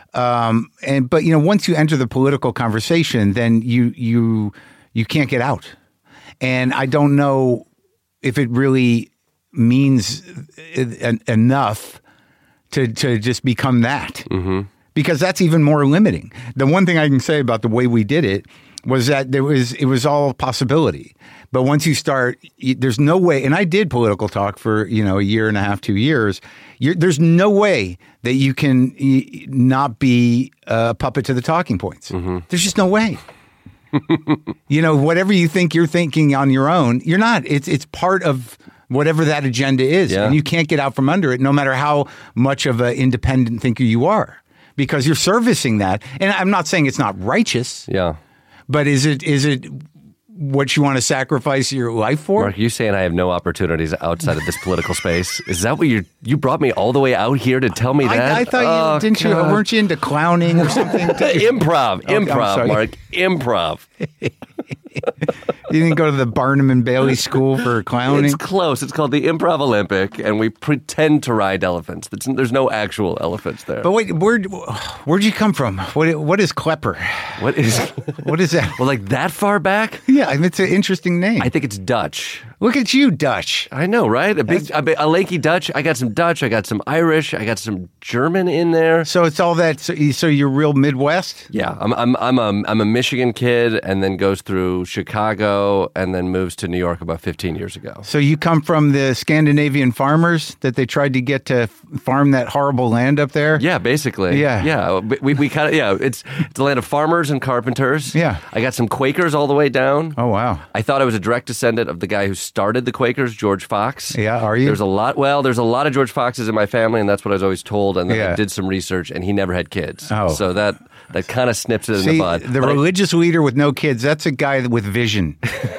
[SPEAKER 1] But once you enter the political conversation, then you can't get out, and I don't know if it really means enough to just become that, because that's even more limiting. The one thing I can say about the way we did it was that it was all possibility. But once you start, there's no way. And I did political talk for a year and a half, 2 years. There's no way that you can not be a puppet to the talking points. There's just no way. Whatever you think you're thinking on your own, you're not. It's part of whatever that agenda is.
[SPEAKER 2] Yeah.
[SPEAKER 1] And you can't get out from under it, no matter how much of an independent thinker you are, because you're servicing that. And I'm not saying it's not righteous.
[SPEAKER 2] Yeah.
[SPEAKER 1] But is it what you want to sacrifice your life for?
[SPEAKER 2] Mark, you saying I have no opportunities outside of this political space? Is that what you brought me all the way out here to tell me that?
[SPEAKER 1] I thought weren't you into clowning or something?
[SPEAKER 2] Improv, Mark, improv.
[SPEAKER 1] You didn't go to the Barnum and Bailey School for clowning?
[SPEAKER 2] It's close. It's called the Improv Olympic, and we pretend to ride elephants. There's no actual elephants there.
[SPEAKER 1] But wait, where'd you come from? What is Klepper?
[SPEAKER 2] What is
[SPEAKER 1] that?
[SPEAKER 2] Well, like that far back?
[SPEAKER 1] Yeah, it's an interesting name.
[SPEAKER 2] I think it's Dutch.
[SPEAKER 1] Look at you, Dutch.
[SPEAKER 2] I know, right? A lanky Dutch. I got some Dutch. I got some Irish. I got some German in there.
[SPEAKER 1] So it's all that. So you're real Midwest?
[SPEAKER 2] Yeah, I'm a Michigan kid, and then goes through Chicago, and then moves to New York about 15 years ago.
[SPEAKER 1] So you come from the Scandinavian farmers that they tried to get to farm that horrible land up there?
[SPEAKER 2] Yeah, basically.
[SPEAKER 1] Yeah.
[SPEAKER 2] We kind of It's a land of farmers and carpenters.
[SPEAKER 1] Yeah.
[SPEAKER 2] I got some Quakers all the way down.
[SPEAKER 1] Oh wow.
[SPEAKER 2] I thought I was a direct descendant of the guy who started the Quakers, George Fox.
[SPEAKER 1] Yeah, are you?
[SPEAKER 2] There's a lot of George Foxes in my family, and that's what I was always told. And then
[SPEAKER 1] Yeah.
[SPEAKER 2] I did some research, and he never had kids.
[SPEAKER 1] Oh.
[SPEAKER 2] So that kind of snips it in
[SPEAKER 1] See,
[SPEAKER 2] the bud.
[SPEAKER 1] the
[SPEAKER 2] But
[SPEAKER 1] religious leader with no kids, that's a guy with vision.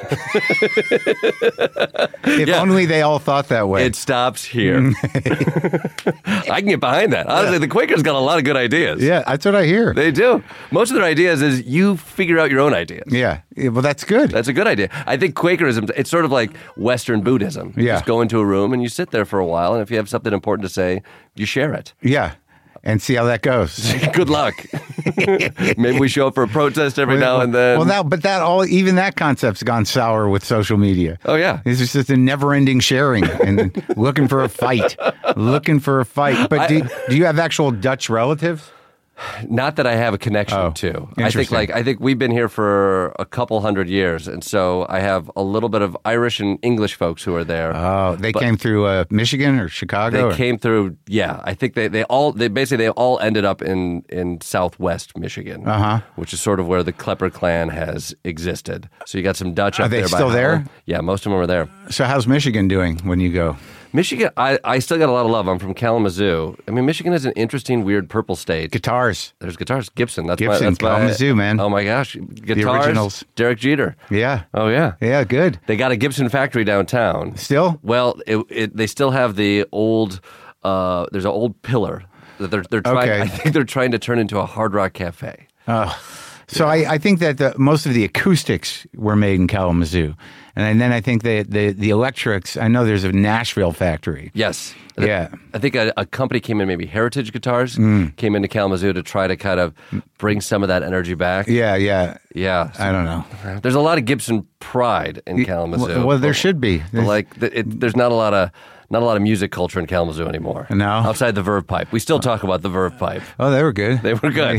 [SPEAKER 1] If only they all thought that way.
[SPEAKER 2] it stops here. I can get behind that. Honestly, the Quakers got a lot of good ideas.
[SPEAKER 1] Yeah, that's what I hear.
[SPEAKER 2] They do. Most of their ideas is you figure out your own ideas.
[SPEAKER 1] Yeah, well, that's good.
[SPEAKER 2] That's a good idea. I think Quakerism, it's sort of like Western Buddhism. You
[SPEAKER 1] Yeah.
[SPEAKER 2] just go into a room and you sit there for a while, and if you have something important to say, you share it.
[SPEAKER 1] Yeah, and see how that goes.
[SPEAKER 2] Good luck. Maybe we show up for a protest every now and then.
[SPEAKER 1] Well, even that concept's gone sour with social media.
[SPEAKER 2] Oh, yeah.
[SPEAKER 1] It's just a never-ending sharing and looking for a fight. But do you have actual Dutch relatives?
[SPEAKER 2] Not that I have a connection to.
[SPEAKER 1] Interesting.
[SPEAKER 2] I think we've been here for a couple hundred years, and so I have a little bit of Irish and English folks who are there.
[SPEAKER 1] Oh, they came through Michigan or Chicago?
[SPEAKER 2] They came through. Yeah, I think they all ended up in Southwest Michigan, which is sort of where the Klepper clan has existed. So you got some Dutch up
[SPEAKER 1] Are they
[SPEAKER 2] there.
[SPEAKER 1] still there?
[SPEAKER 2] Holland. Yeah, most of them are there.
[SPEAKER 1] So how's Michigan doing when you go?
[SPEAKER 2] Michigan, I still got a lot of love. I'm from Kalamazoo. I mean, Michigan is an interesting, weird purple state.
[SPEAKER 1] Guitars.
[SPEAKER 2] There's guitars. Gibson.
[SPEAKER 1] Gibson, Kalamazoo, man.
[SPEAKER 2] Oh my gosh, guitars.
[SPEAKER 1] originals.
[SPEAKER 2] Derek Jeter.
[SPEAKER 1] Yeah.
[SPEAKER 2] Oh yeah.
[SPEAKER 1] Yeah, good.
[SPEAKER 2] They got a Gibson factory downtown.
[SPEAKER 1] Still?
[SPEAKER 2] Well, they still have the old. There's an old pillar that they're trying.
[SPEAKER 1] Okay.
[SPEAKER 2] I think they're trying to turn into a Hard Rock Cafe.
[SPEAKER 1] So I think that most of the acoustics were made in Kalamazoo. And then I think the electrics, I know there's a Nashville factory.
[SPEAKER 2] Yes.
[SPEAKER 1] Yeah.
[SPEAKER 2] I think a company came in, maybe Heritage Guitars, came into Kalamazoo to try to kind of bring some of that energy back.
[SPEAKER 1] Yeah.
[SPEAKER 2] Yeah.
[SPEAKER 1] I don't know.
[SPEAKER 2] There's a lot of Gibson pride in Kalamazoo.
[SPEAKER 1] Well, there should be.
[SPEAKER 2] But there's not a lot of music culture in Kalamazoo anymore.
[SPEAKER 1] No?
[SPEAKER 2] Outside the Verve Pipe. We still talk about the Verve Pipe.
[SPEAKER 1] Oh, they were good.
[SPEAKER 2] They were good.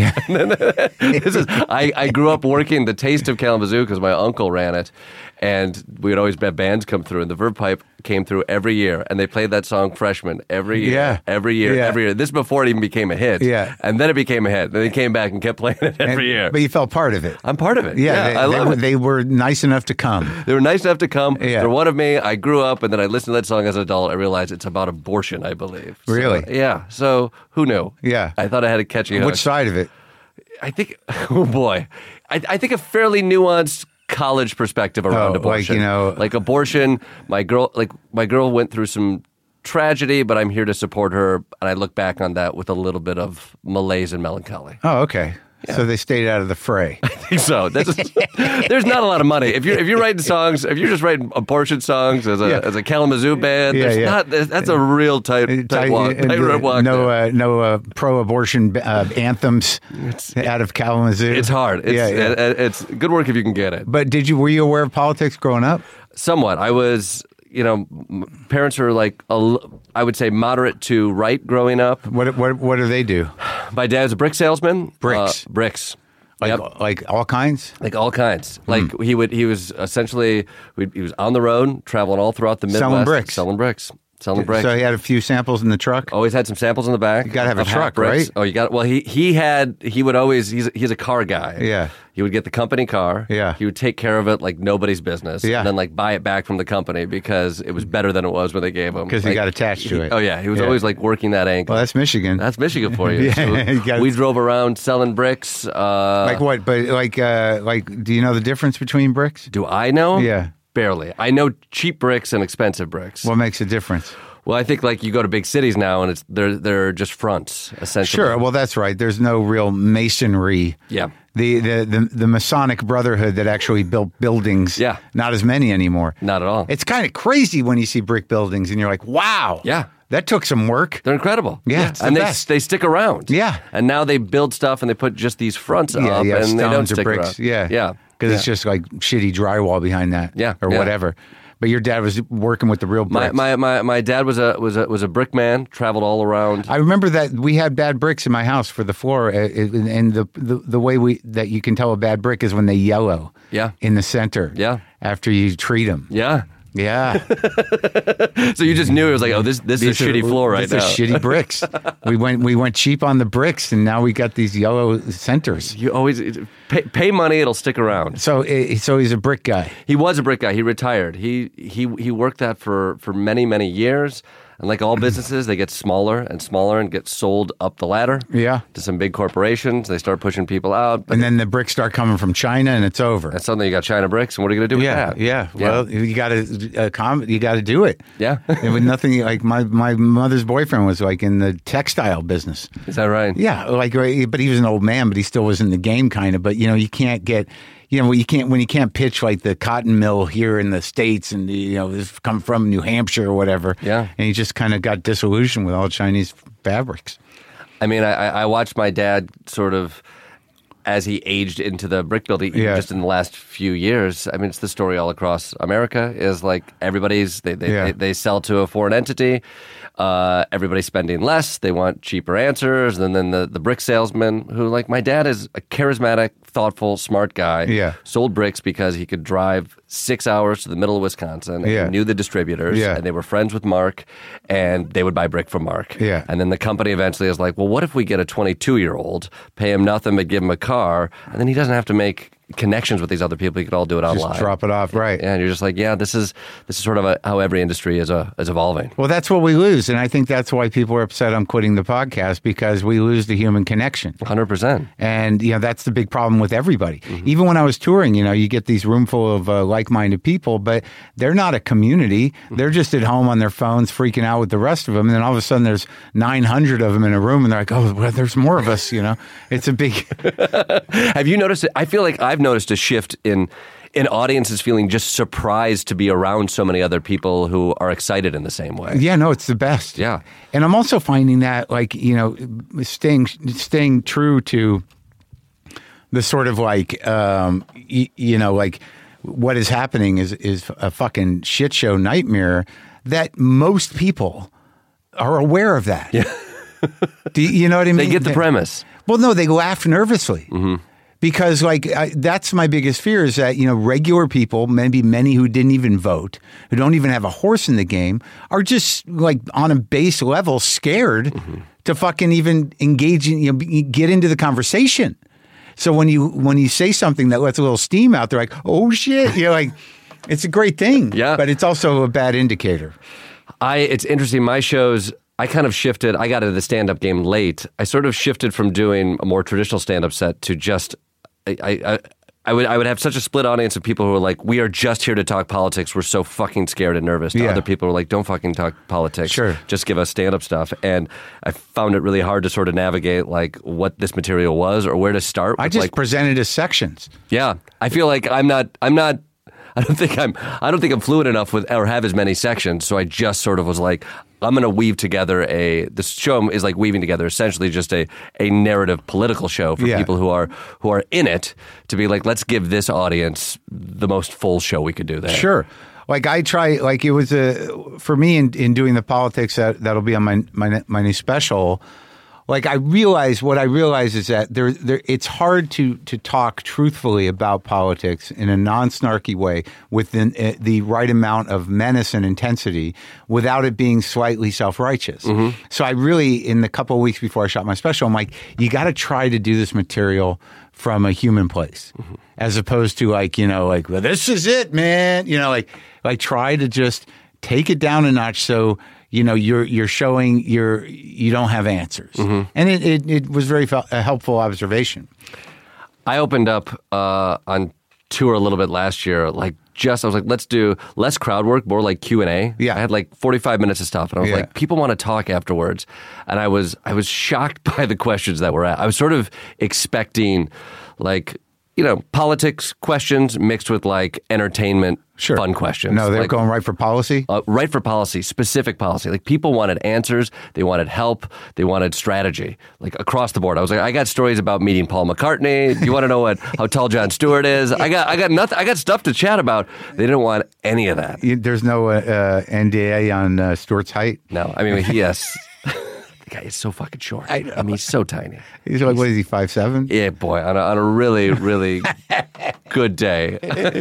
[SPEAKER 2] I grew up working the Taste of Kalamazoo because my uncle ran it, and we would always have bands come through, and the Verve Pipe came through every year, and they played that song Freshman every year.
[SPEAKER 1] Yeah.
[SPEAKER 2] Every year.
[SPEAKER 1] Yeah.
[SPEAKER 2] Every year. This before it even became a hit.
[SPEAKER 1] Yeah.
[SPEAKER 2] And then it became a hit. Then they came back and kept playing it every year.
[SPEAKER 1] But you felt part of it.
[SPEAKER 2] I'm part of it.
[SPEAKER 1] Yeah,
[SPEAKER 2] I love it.
[SPEAKER 1] They were nice enough to come.
[SPEAKER 2] They were nice enough to come.
[SPEAKER 1] Yeah.
[SPEAKER 2] They're one of me. I grew up, and then I listened to that song as an adult. I realized it's about abortion, I believe. So,
[SPEAKER 1] Really?
[SPEAKER 2] yeah. So who knew?
[SPEAKER 1] Yeah.
[SPEAKER 2] I thought I had a catchy hook.
[SPEAKER 1] Which side of it?
[SPEAKER 2] I think, oh boy, I think a fairly nuanced college perspective around abortion. Like abortion. My girl went through some tragedy, but I'm here to support her, and I look back on that with a little bit of malaise and melancholy.
[SPEAKER 1] Oh, okay. So they stayed out of the fray.
[SPEAKER 2] I think so. There's not a lot of money if you're writing songs. If you're just writing abortion songs as a Kalamazoo band, that's a real tight walk.
[SPEAKER 1] No pro-abortion anthems out of Kalamazoo.
[SPEAKER 2] It's hard. It's good work if you can get it.
[SPEAKER 1] But were you aware of politics growing up?
[SPEAKER 2] Somewhat. I was. Parents are like, I would say, moderate to right growing up.
[SPEAKER 1] What do they do?
[SPEAKER 2] My dad's a brick salesman.
[SPEAKER 1] Bricks.
[SPEAKER 2] Bricks.
[SPEAKER 1] Like all kinds?
[SPEAKER 2] Like all kinds. Like he was essentially, he was on the road, traveling all throughout the Midwest. Selling bricks.
[SPEAKER 1] So he had a few samples in the truck?
[SPEAKER 2] Always had some samples in the back.
[SPEAKER 1] You got to have a truck, right?
[SPEAKER 2] Oh, you got. Well, he would always. He's a car guy.
[SPEAKER 1] Yeah.
[SPEAKER 2] He would get the company car.
[SPEAKER 1] Yeah.
[SPEAKER 2] He would take care of it like nobody's business.
[SPEAKER 1] Yeah.
[SPEAKER 2] And then buy it back from the company because it was better than it was when they gave him.
[SPEAKER 1] Because he got attached to it.
[SPEAKER 2] Oh yeah. He was always working that angle.
[SPEAKER 1] Well, that's Michigan.
[SPEAKER 2] That's Michigan for you.
[SPEAKER 1] Yeah,
[SPEAKER 2] So we drove around selling bricks.
[SPEAKER 1] Like what? But do you know the difference between bricks?
[SPEAKER 2] Do I know?
[SPEAKER 1] Yeah.
[SPEAKER 2] Barely. I know cheap bricks and expensive bricks.
[SPEAKER 1] What makes a difference?
[SPEAKER 2] Well, I think you go to big cities now, and they're just fronts essentially.
[SPEAKER 1] Sure, well that's right. There's no real masonry.
[SPEAKER 2] Yeah.
[SPEAKER 1] The Masonic Brotherhood that actually built buildings.
[SPEAKER 2] Yeah.
[SPEAKER 1] Not as many anymore.
[SPEAKER 2] Not at all.
[SPEAKER 1] It's kind of crazy when you see brick buildings, and you're like, wow.
[SPEAKER 2] Yeah.
[SPEAKER 1] That took some work.
[SPEAKER 2] They're incredible.
[SPEAKER 1] Yeah, it's the
[SPEAKER 2] and
[SPEAKER 1] best.
[SPEAKER 2] They stick around.
[SPEAKER 1] Yeah.
[SPEAKER 2] And now they build stuff and they put just these fronts up and they don't
[SPEAKER 1] stones or
[SPEAKER 2] stick
[SPEAKER 1] bricks.
[SPEAKER 2] around.
[SPEAKER 1] Yeah.
[SPEAKER 2] Yeah.
[SPEAKER 1] Because it's just like shitty drywall behind that.
[SPEAKER 2] Yeah.
[SPEAKER 1] Or
[SPEAKER 2] Yeah.
[SPEAKER 1] whatever. But your dad was working with the real bricks.
[SPEAKER 2] My dad was a brick man, traveled all around.
[SPEAKER 1] I remember that we had bad bricks in my house for the floor, and the way that you can tell a bad brick is when they yellow.
[SPEAKER 2] Yeah.
[SPEAKER 1] In the center.
[SPEAKER 2] Yeah.
[SPEAKER 1] After you treat them.
[SPEAKER 2] Yeah.
[SPEAKER 1] Yeah.
[SPEAKER 2] So you just knew it was like, oh, this is a shitty floor right now.
[SPEAKER 1] These are shitty bricks. We went cheap on the bricks, and now we got these yellow centers.
[SPEAKER 2] You always pay money; it'll stick around.
[SPEAKER 1] So he's a brick guy.
[SPEAKER 2] He was a brick guy. He retired. He worked that for many years. And like all businesses, they get smaller and smaller and get sold up the ladder.
[SPEAKER 1] Yeah.
[SPEAKER 2] To some big corporations. They start pushing people out.
[SPEAKER 1] And then the bricks start coming from China, and it's over.
[SPEAKER 2] And suddenly you got China bricks, and what are you going to do with that?
[SPEAKER 1] Yeah. Well, you got to do it.
[SPEAKER 2] Yeah.
[SPEAKER 1] And with nothing like my mother's boyfriend was like in the textile business.
[SPEAKER 2] Is that right?
[SPEAKER 1] Yeah. Like, but he was an old man, but he still was in the game kind of. But you can't get. When you can't pitch like the cotton mill here in the States and this come from New Hampshire or whatever.
[SPEAKER 2] Yeah.
[SPEAKER 1] And he just kind of got disillusioned with all Chinese fabrics.
[SPEAKER 2] I mean, I watched my dad sort of as he aged into the brick building just in the last few years. I mean, it's the story all across America is like they sell to a foreign entity. Everybody's spending less. They want cheaper answers. And then the brick salesman who, like, my dad is a charismatic, thoughtful, smart guy.
[SPEAKER 1] Yeah.
[SPEAKER 2] Sold bricks because he could drive 6 hours to the middle of Wisconsin and he knew the distributors and they were friends with Mark and they would buy brick from Mark.
[SPEAKER 1] Yeah.
[SPEAKER 2] And then the company eventually is like, well, what if we get a 22-year-old, pay him nothing but give him a car, and then he doesn't have to make connections with these other people. You could all do it online.
[SPEAKER 1] Just drop it off, right?
[SPEAKER 2] And you're just like, yeah, this is sort of how every industry is evolving.
[SPEAKER 1] Well, that's what we lose, and I think that's why people are upset I'm quitting the podcast, because we lose the human connection.
[SPEAKER 2] 100%.
[SPEAKER 1] And that's the big problem with everybody. Mm-hmm. Even when I was touring, you get these room full of like-minded people, but they're not a community. They're just at home on their phones, freaking out with the rest of them, and then all of a sudden there's 900 of them in a room, and they're like, oh, well, there's more of us. It's a big.
[SPEAKER 2] Have you noticed it? I feel like I've noticed a shift in audiences feeling just surprised to be around so many other people who are excited in the same way.
[SPEAKER 1] Yeah, no, it's the best.
[SPEAKER 2] Yeah.
[SPEAKER 1] And I'm also finding that, like, staying true to the sort of like, like what is happening is a fucking shit show nightmare that most people are aware of that.
[SPEAKER 2] Yeah.
[SPEAKER 1] Do you know what I mean?
[SPEAKER 2] They get the premise.
[SPEAKER 1] Well, no, they laugh nervously.
[SPEAKER 2] Mm-hmm.
[SPEAKER 1] Because, that's my biggest fear is that, regular people, maybe many who didn't even vote, who don't even have a horse in the game, are just, like, on a base level scared to fucking even engage in, get into the conversation. So when you say something that lets a little steam out, they're like, oh, shit. Like, it's a great thing.
[SPEAKER 2] Yeah.
[SPEAKER 1] But it's also a bad indicator.
[SPEAKER 2] It's interesting. My shows, I kind of shifted. I got into the stand-up game late. I sort of shifted from doing a more traditional stand-up set to just I would have such a split audience of people who are like, we are just here to talk politics. We're so fucking scared and nervous. To other people who are like, don't fucking talk politics.
[SPEAKER 1] Sure.
[SPEAKER 2] Just give us stand-up stuff. And I found it really hard to sort of navigate like what this material was or where to start.
[SPEAKER 1] I just presented as sections.
[SPEAKER 2] Yeah. I feel like I don't think I'm fluent enough with or have as many sections. So I just sort of was like, I'm going to weave together this show is like weaving together essentially just a narrative political show for people who are in it to be like, let's give this audience the most full show we could do there.
[SPEAKER 1] Sure. Like I try, like it was for me in doing the politics that'll be on my new special. Like what I realize is that there it's hard to talk truthfully about politics in a non-snarky way with the right amount of menace and intensity without it being slightly self-righteous. Mm-hmm. So I really, in the couple of weeks before I shot my special, I'm like, you got to try to do this material from a human place, as opposed to well, this is it, man. Like try to just take it down a notch so. You're showing you don't have answers, and it was very a helpful observation.
[SPEAKER 2] I opened up on tour a little bit last year. I was like, let's do less crowd work, more like Q&A.
[SPEAKER 1] Yeah,
[SPEAKER 2] I had like 45 minutes of stuff, and I was like, people want to talk afterwards, and I was shocked by the questions that were at. I was sort of expecting politics questions mixed with like entertainment, fun questions.
[SPEAKER 1] No, they're going right for policy?
[SPEAKER 2] Right for policy, specific policy. Like people wanted answers, they wanted help, they wanted strategy, like across the board. I was like, I got stories about meeting Paul McCartney. Do you want to know how tall Jon Stewart is? I got nothing. I got stuff to chat about. They didn't want any of that.
[SPEAKER 1] There's no NDA on Stewart's height?
[SPEAKER 2] No, I mean, yes. The guy is so fucking short. I mean, he's so tiny.
[SPEAKER 1] He's like, what is he, 5'7"?
[SPEAKER 2] Yeah, boy, on a really, really good day.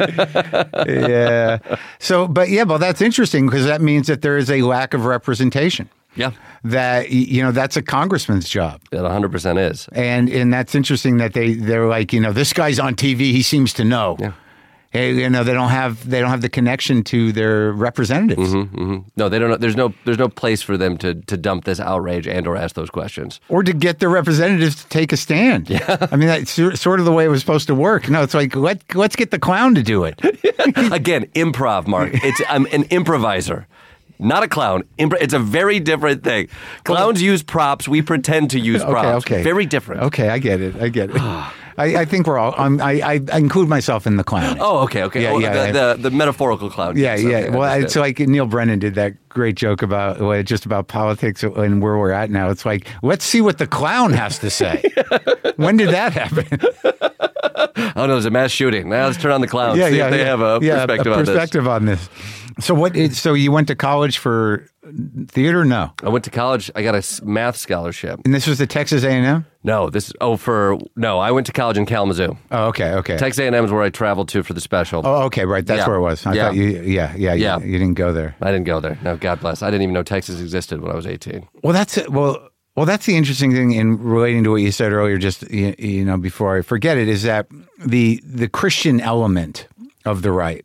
[SPEAKER 1] Yeah. So, but that's interesting because that means that there is a lack of representation.
[SPEAKER 2] Yeah.
[SPEAKER 1] That, that's a congressman's job.
[SPEAKER 2] It 100% is.
[SPEAKER 1] And that's interesting that they're like, this guy's on TV. He seems to know.
[SPEAKER 2] Yeah.
[SPEAKER 1] Hey, they don't have the connection to their representatives.
[SPEAKER 2] No, they don't. There's no place for them to dump this outrage and or ask those questions,
[SPEAKER 1] or to get their representatives to take a stand.
[SPEAKER 2] Yeah.
[SPEAKER 1] I mean, that's sort of the way it was supposed to work. No, it's like let's get the clown to do it.
[SPEAKER 2] Again, improv, Mark. I'm an improviser. Not a clown. It's a very different thing. Clowns use props. We pretend to use props.
[SPEAKER 1] Okay.
[SPEAKER 2] Very different.
[SPEAKER 1] Okay, I get it. I think we're all. I include myself in the clown.
[SPEAKER 2] Oh, okay.
[SPEAKER 1] Yeah,
[SPEAKER 2] the metaphorical clown.
[SPEAKER 1] Yeah,
[SPEAKER 2] yes,
[SPEAKER 1] yeah.
[SPEAKER 2] Okay,
[SPEAKER 1] well, it's like Neil Brennan did that great joke about politics and where we're at now. It's like, let's see what the clown has to say. When did that happen?
[SPEAKER 2] Oh no, there's a mass shooting. Now let's turn on the clowns. See if they have a perspective
[SPEAKER 1] on this. So you went to college for theater? No.
[SPEAKER 2] I went to college. I got a math scholarship.
[SPEAKER 1] And this was the Texas A&M?
[SPEAKER 2] No, I went to college in Kalamazoo.
[SPEAKER 1] Oh, okay.
[SPEAKER 2] Texas A&M is where I traveled to for the special.
[SPEAKER 1] Oh, okay, right. That's where it was. I thought you didn't go there.
[SPEAKER 2] I didn't go there. No, God bless. I didn't even know Texas existed when I was 18.
[SPEAKER 1] Well, that's the interesting thing in relating to what you said earlier, just before I forget it, is that the Christian element of the right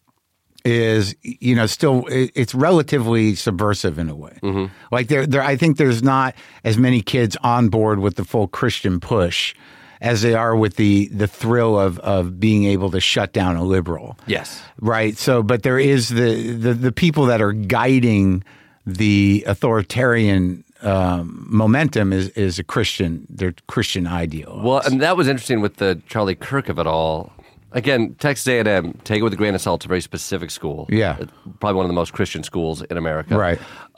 [SPEAKER 1] is, still, it's relatively subversive in a way. Mm-hmm. Like I think there's not as many kids on board with the full Christian push as they are with the thrill of being able to shut down a liberal.
[SPEAKER 2] Yes.
[SPEAKER 1] Right. So, but there is the people that are guiding the authoritarian momentum is a Christian, they're Christian ideals.
[SPEAKER 2] Well, and that was interesting with the Charlie Kirk of it all. Again, Texas A&M, take it with a grain of salt. It's a very specific school.
[SPEAKER 1] Yeah.
[SPEAKER 2] It's probably one of the most Christian schools in America.
[SPEAKER 1] Right.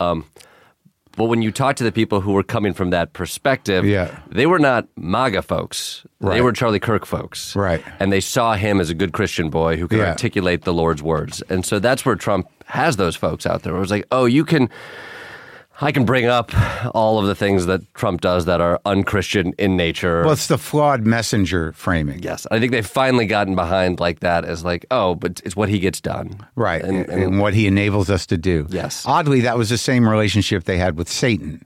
[SPEAKER 2] But when you talk to the people who were coming from that perspective, they were not MAGA folks. Right. They were Charlie Kirk folks.
[SPEAKER 1] Right.
[SPEAKER 2] And they saw him as a good Christian boy who could articulate the Lord's words. And so that's where Trump has those folks out there. It was like, I can bring up all of the things that Trump does that are unchristian in nature.
[SPEAKER 1] Well, it's the flawed messenger framing.
[SPEAKER 2] Yes. I think they've finally gotten behind like that as like, but it's what he gets done.
[SPEAKER 1] Right. And what he enables us to do.
[SPEAKER 2] Yes.
[SPEAKER 1] Oddly, that was the same relationship they had with Satan.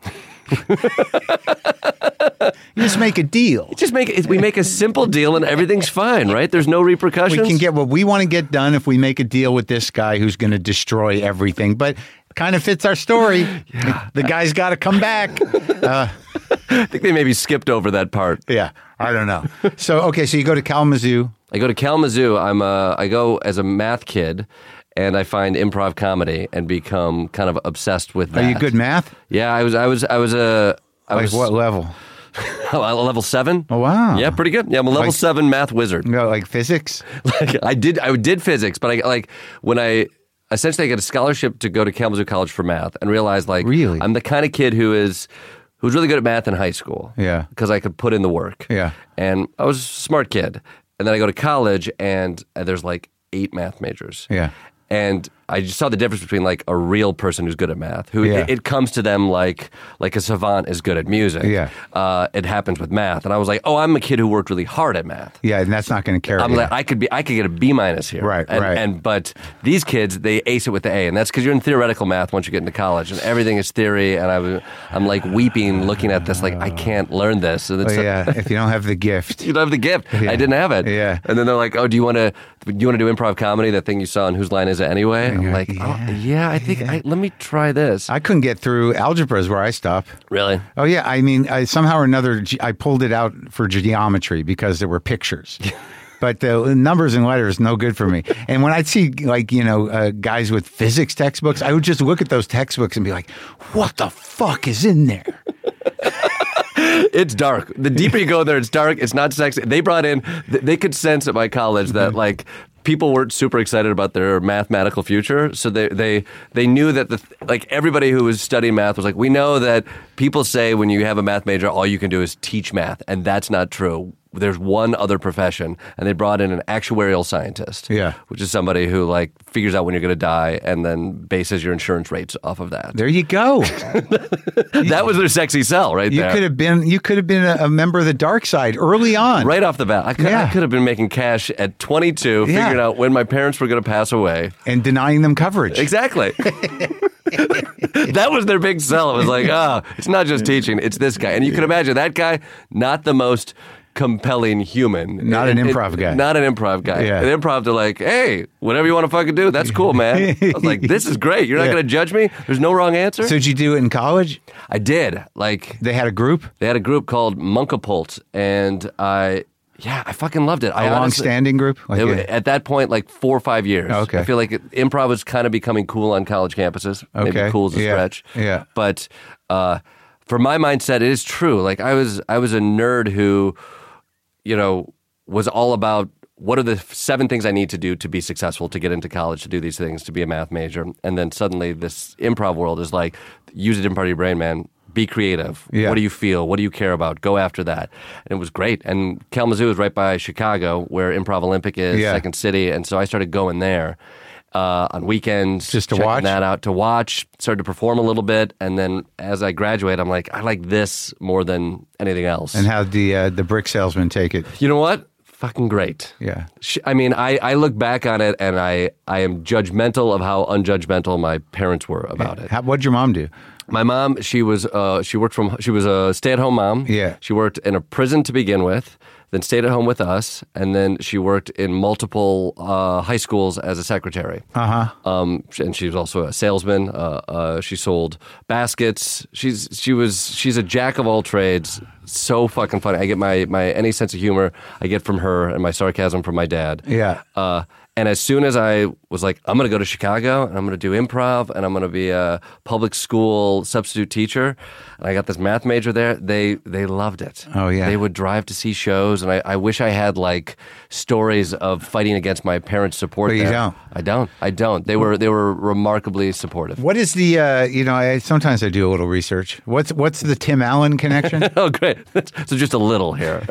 [SPEAKER 1] You just make a deal.
[SPEAKER 2] We make a simple deal and everything's fine, right? There's no repercussions.
[SPEAKER 1] We can get what we want to get done if we make a deal with this guy who's going to destroy everything. But kind of fits our story. Yeah. The guy's got to come back.
[SPEAKER 2] I think they maybe skipped over that part.
[SPEAKER 1] Yeah, I don't know. So you go to Kalamazoo.
[SPEAKER 2] I go to Kalamazoo. I go as a math kid, and I find improv comedy and become kind of obsessed with that.
[SPEAKER 1] Are you good math?
[SPEAKER 2] Yeah, I was
[SPEAKER 1] what level?
[SPEAKER 2] Level 7.
[SPEAKER 1] Oh wow!
[SPEAKER 2] Yeah, pretty good. Yeah, I'm a level 7 math wizard.
[SPEAKER 1] No, like physics.
[SPEAKER 2] I did physics, but when I essentially get a scholarship to go to Kalamazoo College for math, and realized
[SPEAKER 1] really?
[SPEAKER 2] I'm the kind of kid who's really good at math in high school.
[SPEAKER 1] Yeah,
[SPEAKER 2] because I could put in the work.
[SPEAKER 1] Yeah,
[SPEAKER 2] and I was a smart kid, and then I go to college, and there's 8 math majors.
[SPEAKER 1] Yeah.
[SPEAKER 2] And I just saw the difference between a real person who's good at math, who it comes to them like a savant is good at music.
[SPEAKER 1] Yeah.
[SPEAKER 2] It happens with math, and I was like, I'm a kid who worked really hard at math.
[SPEAKER 1] Yeah, and that's not going to carry.
[SPEAKER 2] I'm like, I could get a B- here.
[SPEAKER 1] Right.
[SPEAKER 2] But these kids, they ace it with the A, and that's because you're in theoretical math once you get into college, and everything is theory. And I'm weeping, looking at this, I can't learn this. And
[SPEAKER 1] if you don't have the gift,
[SPEAKER 2] you don't have the gift. Yeah. I didn't have it.
[SPEAKER 1] Yeah.
[SPEAKER 2] And then they're like, do you want to do improv comedy? That thing you saw in Whose Line Is It Anyway? I'm like, I think let me try this.
[SPEAKER 1] I couldn't get through algebra is where I stopped.
[SPEAKER 2] Really?
[SPEAKER 1] Oh yeah. I mean, somehow or another, I pulled it out for geometry because there were pictures. But the numbers and letters, no good for me. And when I'd see guys with physics textbooks, I would just look at those textbooks and be like, what the fuck is in there?
[SPEAKER 2] It's dark. The deeper you go there, it's dark. It's not sexy. They brought in, they could sense at my college that people weren't super excited about their mathematical future. So they knew that everybody who was studying math was we know that people say when you have a math major, all you can do is teach math. And that's not true. there's one other profession, and they brought in an actuarial scientist, which is somebody who like figures out when you're going to die and then bases your insurance rates off of that.
[SPEAKER 1] There you go.
[SPEAKER 2] That was their sexy sell right there.
[SPEAKER 1] You could have been a member of the dark side early on.
[SPEAKER 2] Right off the bat. I could have been making cash at 22, figuring out when my parents were going to pass away.
[SPEAKER 1] And denying them coverage.
[SPEAKER 2] Exactly. That was their big sell. It was like, it's not just teaching, it's this guy. And you can imagine that guy, not the most compelling human.
[SPEAKER 1] Not an improv guy.
[SPEAKER 2] Not an improv guy.
[SPEAKER 1] Yeah.
[SPEAKER 2] An improv, they're like, hey, whatever you want to fucking do, that's cool, man. I was like, this is great. You're not going to judge me? There's no wrong answer?
[SPEAKER 1] So did you do it in college?
[SPEAKER 2] I did. Like,
[SPEAKER 1] they had a group?
[SPEAKER 2] They had a group called Monkapult, and I fucking loved it.
[SPEAKER 1] A long-standing group?
[SPEAKER 2] At that point, like 4 or 5 years.
[SPEAKER 1] Okay.
[SPEAKER 2] I feel like improv was kind of becoming cool on college campuses.
[SPEAKER 1] Okay.
[SPEAKER 2] Maybe cool is a stretch.
[SPEAKER 1] Yeah.
[SPEAKER 2] But for my mindset, it is true. Like I was a nerd who, was all about what are the 7 things I need to do to be successful, to get into college, to do these things, to be a math major. And then suddenly this improv world is like, use a different part of your brain, man. Be creative.
[SPEAKER 1] Yeah.
[SPEAKER 2] What do you feel? What do you care about? Go after that. And it was great. And Kalamazoo is right by Chicago, where Improv Olympic is, Second City. And so I started going there on weekends.
[SPEAKER 1] Just to
[SPEAKER 2] checking
[SPEAKER 1] watch?
[SPEAKER 2] that out, to watch. Started to perform a little bit. And then as I graduate, I'm like, I like this more than anything else.
[SPEAKER 1] And how'd the brick salesman take it?
[SPEAKER 2] You know what? Fucking great.
[SPEAKER 1] Yeah.
[SPEAKER 2] I mean, I look back on it and I am judgmental of how unjudgmental my parents were about it.
[SPEAKER 1] What'd your mom do?
[SPEAKER 2] My mom, she was a stay-at-home mom.
[SPEAKER 1] Yeah.
[SPEAKER 2] She worked in a prison to begin with, then stayed at home with us, and then she worked in multiple high schools as a secretary. And she was also a salesman. She sold baskets. She's a jack of all trades. So fucking funny. I get my any sense of humor I get from her, and my sarcasm from my dad.
[SPEAKER 1] Yeah.
[SPEAKER 2] And as soon as I was like, I'm going to go to Chicago and I'm going to do improv and I'm going to be a public school substitute teacher, and I got this math major there, they loved it.
[SPEAKER 1] Oh, yeah.
[SPEAKER 2] They would drive to see shows, and I wish I had like stories of fighting against my parents' support.
[SPEAKER 1] But you
[SPEAKER 2] there.
[SPEAKER 1] don't.
[SPEAKER 2] I don't. They were remarkably supportive.
[SPEAKER 1] What is the, sometimes I do a little research. What's the Tim Allen connection?
[SPEAKER 2] Oh, great. So just a little here.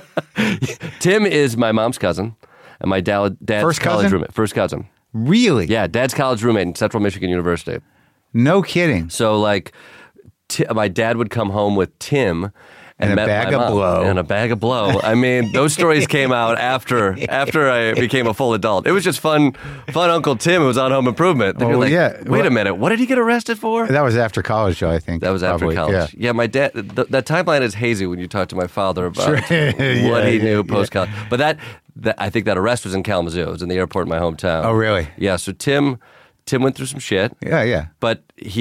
[SPEAKER 2] Tim is my mom's cousin. And my dad's
[SPEAKER 1] First
[SPEAKER 2] college
[SPEAKER 1] cousin?
[SPEAKER 2] roommate. First cousin.
[SPEAKER 1] Really?
[SPEAKER 2] Yeah, dad's college roommate in Central Michigan University.
[SPEAKER 1] No kidding.
[SPEAKER 2] So, like, my dad would come home with Tim and
[SPEAKER 1] a
[SPEAKER 2] met
[SPEAKER 1] bag
[SPEAKER 2] my
[SPEAKER 1] of
[SPEAKER 2] mom.
[SPEAKER 1] blow.
[SPEAKER 2] And a bag of blow. I mean, those stories came out after I became a full adult. It was just fun Uncle Tim who was on Home Improvement. They'd be like, wait a minute, what did he get arrested for?
[SPEAKER 1] That was after college, though, I think.
[SPEAKER 2] That was after college. Yeah, my dad, that timeline is hazy when you talk to my father about what he knew post-college. But I think that arrest was in Kalamazoo. It was in the airport in my hometown.
[SPEAKER 1] Oh, really?
[SPEAKER 2] Yeah, so Tim went through some shit.
[SPEAKER 1] Yeah.
[SPEAKER 2] But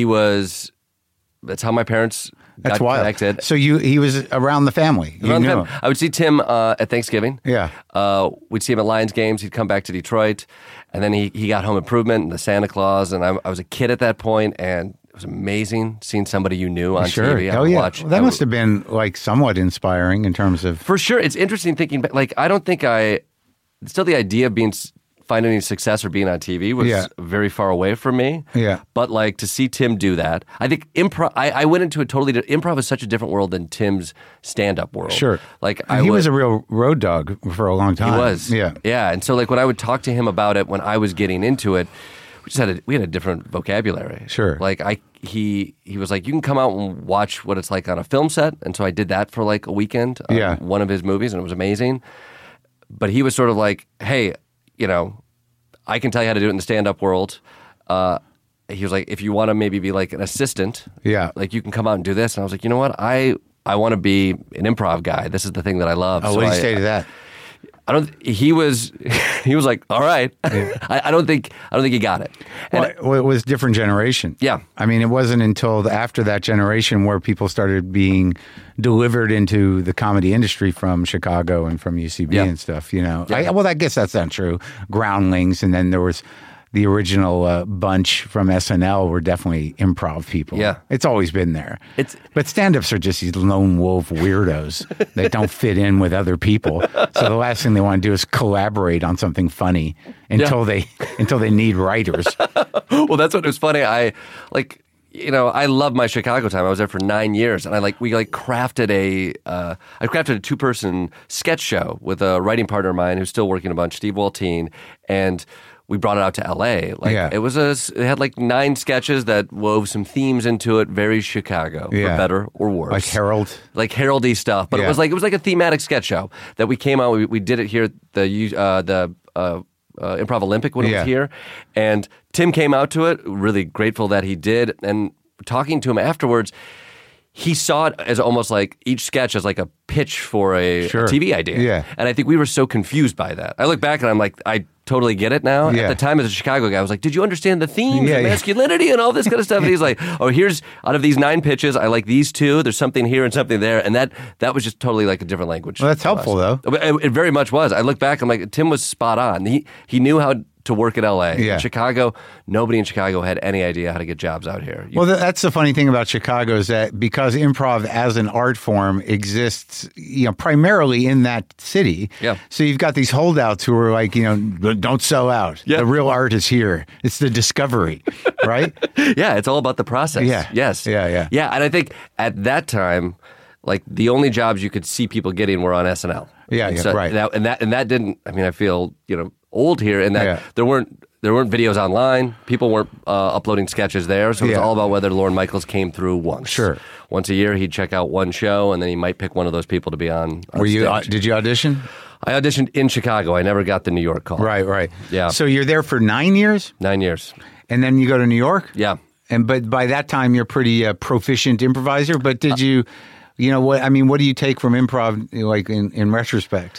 [SPEAKER 2] that's how my parents
[SPEAKER 1] That's
[SPEAKER 2] got
[SPEAKER 1] wild.
[SPEAKER 2] connected.
[SPEAKER 1] So he was around the family. You knew him.
[SPEAKER 2] I would see Tim at Thanksgiving.
[SPEAKER 1] Yeah.
[SPEAKER 2] We'd see him at Lions games. He'd come back to Detroit. And then he got Home Improvement and the Santa Claus. And I was a kid at that point, and it was amazing seeing somebody you knew on TV.
[SPEAKER 1] Oh, yeah. Well, that must have been like somewhat inspiring in terms of...
[SPEAKER 2] For sure. It's interesting thinking back. Like, I don't think still the idea of finding any success or being on TV was very far away from me.
[SPEAKER 1] Yeah.
[SPEAKER 2] But like to see Tim do that, I think improv, I went into a totally different, improv is such a different world than Tim's stand-up world.
[SPEAKER 1] Sure.
[SPEAKER 2] Like
[SPEAKER 1] he was a real road dog for a long time.
[SPEAKER 2] He was.
[SPEAKER 1] Yeah.
[SPEAKER 2] Yeah. And so like when I would talk to him about it when I was getting into it, we had a different vocabulary.
[SPEAKER 1] Sure.
[SPEAKER 2] Like he was like, you can come out and watch what it's like on a film set. And so I did that for like a weekend on one of his movies, and it was amazing. But he was sort of like, hey, I can tell you how to do it in the stand-up world. He was like, if you want to maybe be like an assistant, like you can come out and do this. And I was like, you know what? I want to be an improv guy. This is the thing that I love.
[SPEAKER 1] Oh, what did you say to that?
[SPEAKER 2] He was like, all right. I don't think he got it. And
[SPEAKER 1] well, it was a different generation.
[SPEAKER 2] Yeah.
[SPEAKER 1] I mean, it wasn't until after that generation where people started being delivered into the comedy industry from Chicago and from UCB and stuff, Yeah. I guess that's not true. Groundlings, and then there was the original bunch from SNL were definitely improv people.
[SPEAKER 2] Yeah.
[SPEAKER 1] It's always been there. But stand-ups are just these lone wolf weirdos that don't fit in with other people. So the last thing they want to do is collaborate on something funny until they need writers.
[SPEAKER 2] Well, that's what was funny. I love my Chicago time. I was there for 9 years, and we crafted I crafted a 2-person sketch show with a writing partner of mine who's still working a bunch, Steve Waltine, and we brought it out to LA. It had 9 sketches that wove some themes into it, very Chicago, for better or worse.
[SPEAKER 1] Like Harold?
[SPEAKER 2] Like Harold-y stuff. But it was like a thematic sketch show that we came out, we did it here at the Improv Olympic when it was here. And Tim came out to it, really grateful that he did. And talking to him afterwards, he saw it as almost like each sketch as like a pitch for a TV idea.
[SPEAKER 1] Yeah.
[SPEAKER 2] And I think we were so confused by that. I look back and I'm like, I totally get it now.
[SPEAKER 1] Yeah.
[SPEAKER 2] At the time as a Chicago guy, I was like, did you understand the themes of masculinity and all this kind of stuff? And he's like, oh, here's, out of these 9 pitches, I like these 2. There's something here and something there. And that was just totally like a different language.
[SPEAKER 1] Well, that's helpful, though.
[SPEAKER 2] It very much was. I look back, I'm like, Tim was spot on. He knew how to work at LA.
[SPEAKER 1] Yeah.
[SPEAKER 2] In Chicago, nobody in Chicago had any idea how to get jobs out here.
[SPEAKER 1] Well, that's the funny thing about Chicago is that because improv as an art form exists, primarily in that city.
[SPEAKER 2] Yeah.
[SPEAKER 1] So you've got these holdouts who are like, don't sell out.
[SPEAKER 2] Yeah.
[SPEAKER 1] The real art is here. It's the discovery, right?
[SPEAKER 2] Yeah, it's all about the process.
[SPEAKER 1] Yeah.
[SPEAKER 2] Yes.
[SPEAKER 1] Yeah.
[SPEAKER 2] Yeah, and I think at that time, the only jobs you could see people getting were on SNL.
[SPEAKER 1] Yeah,
[SPEAKER 2] and so
[SPEAKER 1] right.
[SPEAKER 2] That didn't. I mean, I feel old here in that there weren't videos online. People weren't uploading sketches there, so it was all about whether Lorne Michaels came through once.
[SPEAKER 1] Sure.
[SPEAKER 2] Once a year, he'd check out one show, and then he might pick one of those people to be on stage.
[SPEAKER 1] Did you audition?
[SPEAKER 2] I auditioned in Chicago. I never got the New York call.
[SPEAKER 1] Right.
[SPEAKER 2] Yeah.
[SPEAKER 1] So you're there for 9 years?
[SPEAKER 2] 9 years.
[SPEAKER 1] And then you go to New York?
[SPEAKER 2] Yeah.
[SPEAKER 1] But by that time, you're pretty proficient improviser. But did you, what? I mean, what do you take from improv, in retrospect?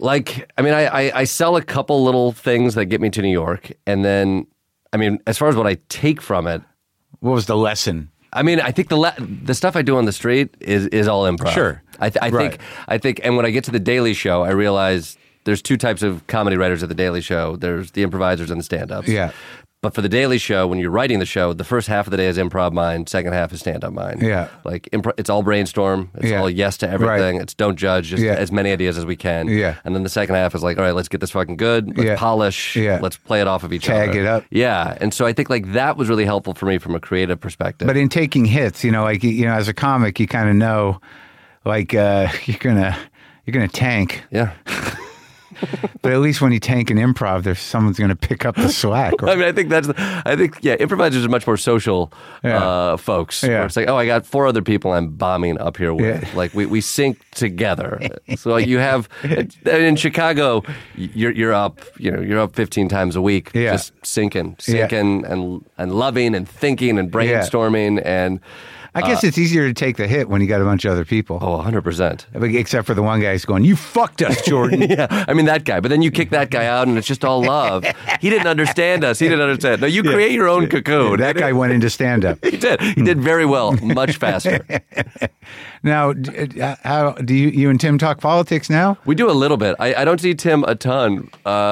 [SPEAKER 2] I sell a couple little things that get me to New York, and then, as far as what I take from it,
[SPEAKER 1] what was the lesson?
[SPEAKER 2] I think the stuff I do on the street is all improv.
[SPEAKER 1] Sure,
[SPEAKER 2] I think, and when I get to the Daily Show, I realize there's 2 types of comedy writers at the Daily Show. There's the improvisers and the stand-ups.
[SPEAKER 1] Yeah.
[SPEAKER 2] But for the Daily Show, when you're writing the show, the first half of the day is improv mind, second half is stand-up mind.
[SPEAKER 1] Yeah.
[SPEAKER 2] It's all brainstorm. It's all yes to everything. Right. It's don't judge, just as many ideas as we can.
[SPEAKER 1] Yeah.
[SPEAKER 2] And then the second half is all right, let's get this fucking good. Let's polish. Yeah. Let's play it off of each other.
[SPEAKER 1] Tag it up.
[SPEAKER 2] Yeah. And so I think that was really helpful for me from a creative perspective.
[SPEAKER 1] But in taking hits, as a comic, you kind of know, you're gonna tank.
[SPEAKER 2] Yeah.
[SPEAKER 1] But at least when you tank an improv, someone's going to pick up the slack. Right?
[SPEAKER 2] I think improvisers are much more social folks.
[SPEAKER 1] Yeah.
[SPEAKER 2] Where it's I got 4 other people I'm bombing up here with.
[SPEAKER 1] Yeah.
[SPEAKER 2] We sync together. So you have in Chicago, you're up 15 times a week, just syncing and loving and thinking and brainstorming and.
[SPEAKER 1] I guess it's easier to take the hit when you got a bunch of other people.
[SPEAKER 2] Oh, 100%.
[SPEAKER 1] Except for the one guy who's going, "You fucked us, Jordan."
[SPEAKER 2] Yeah, that guy. But then you kick that guy out and it's just all love. He didn't understand us. He didn't understand. No, you create your own cocoon.
[SPEAKER 1] That guy went into stand-up.
[SPEAKER 2] He did. He did very well, much faster.
[SPEAKER 1] Now, how do you and Tim talk politics now?
[SPEAKER 2] We do a little bit. I don't see Tim a ton.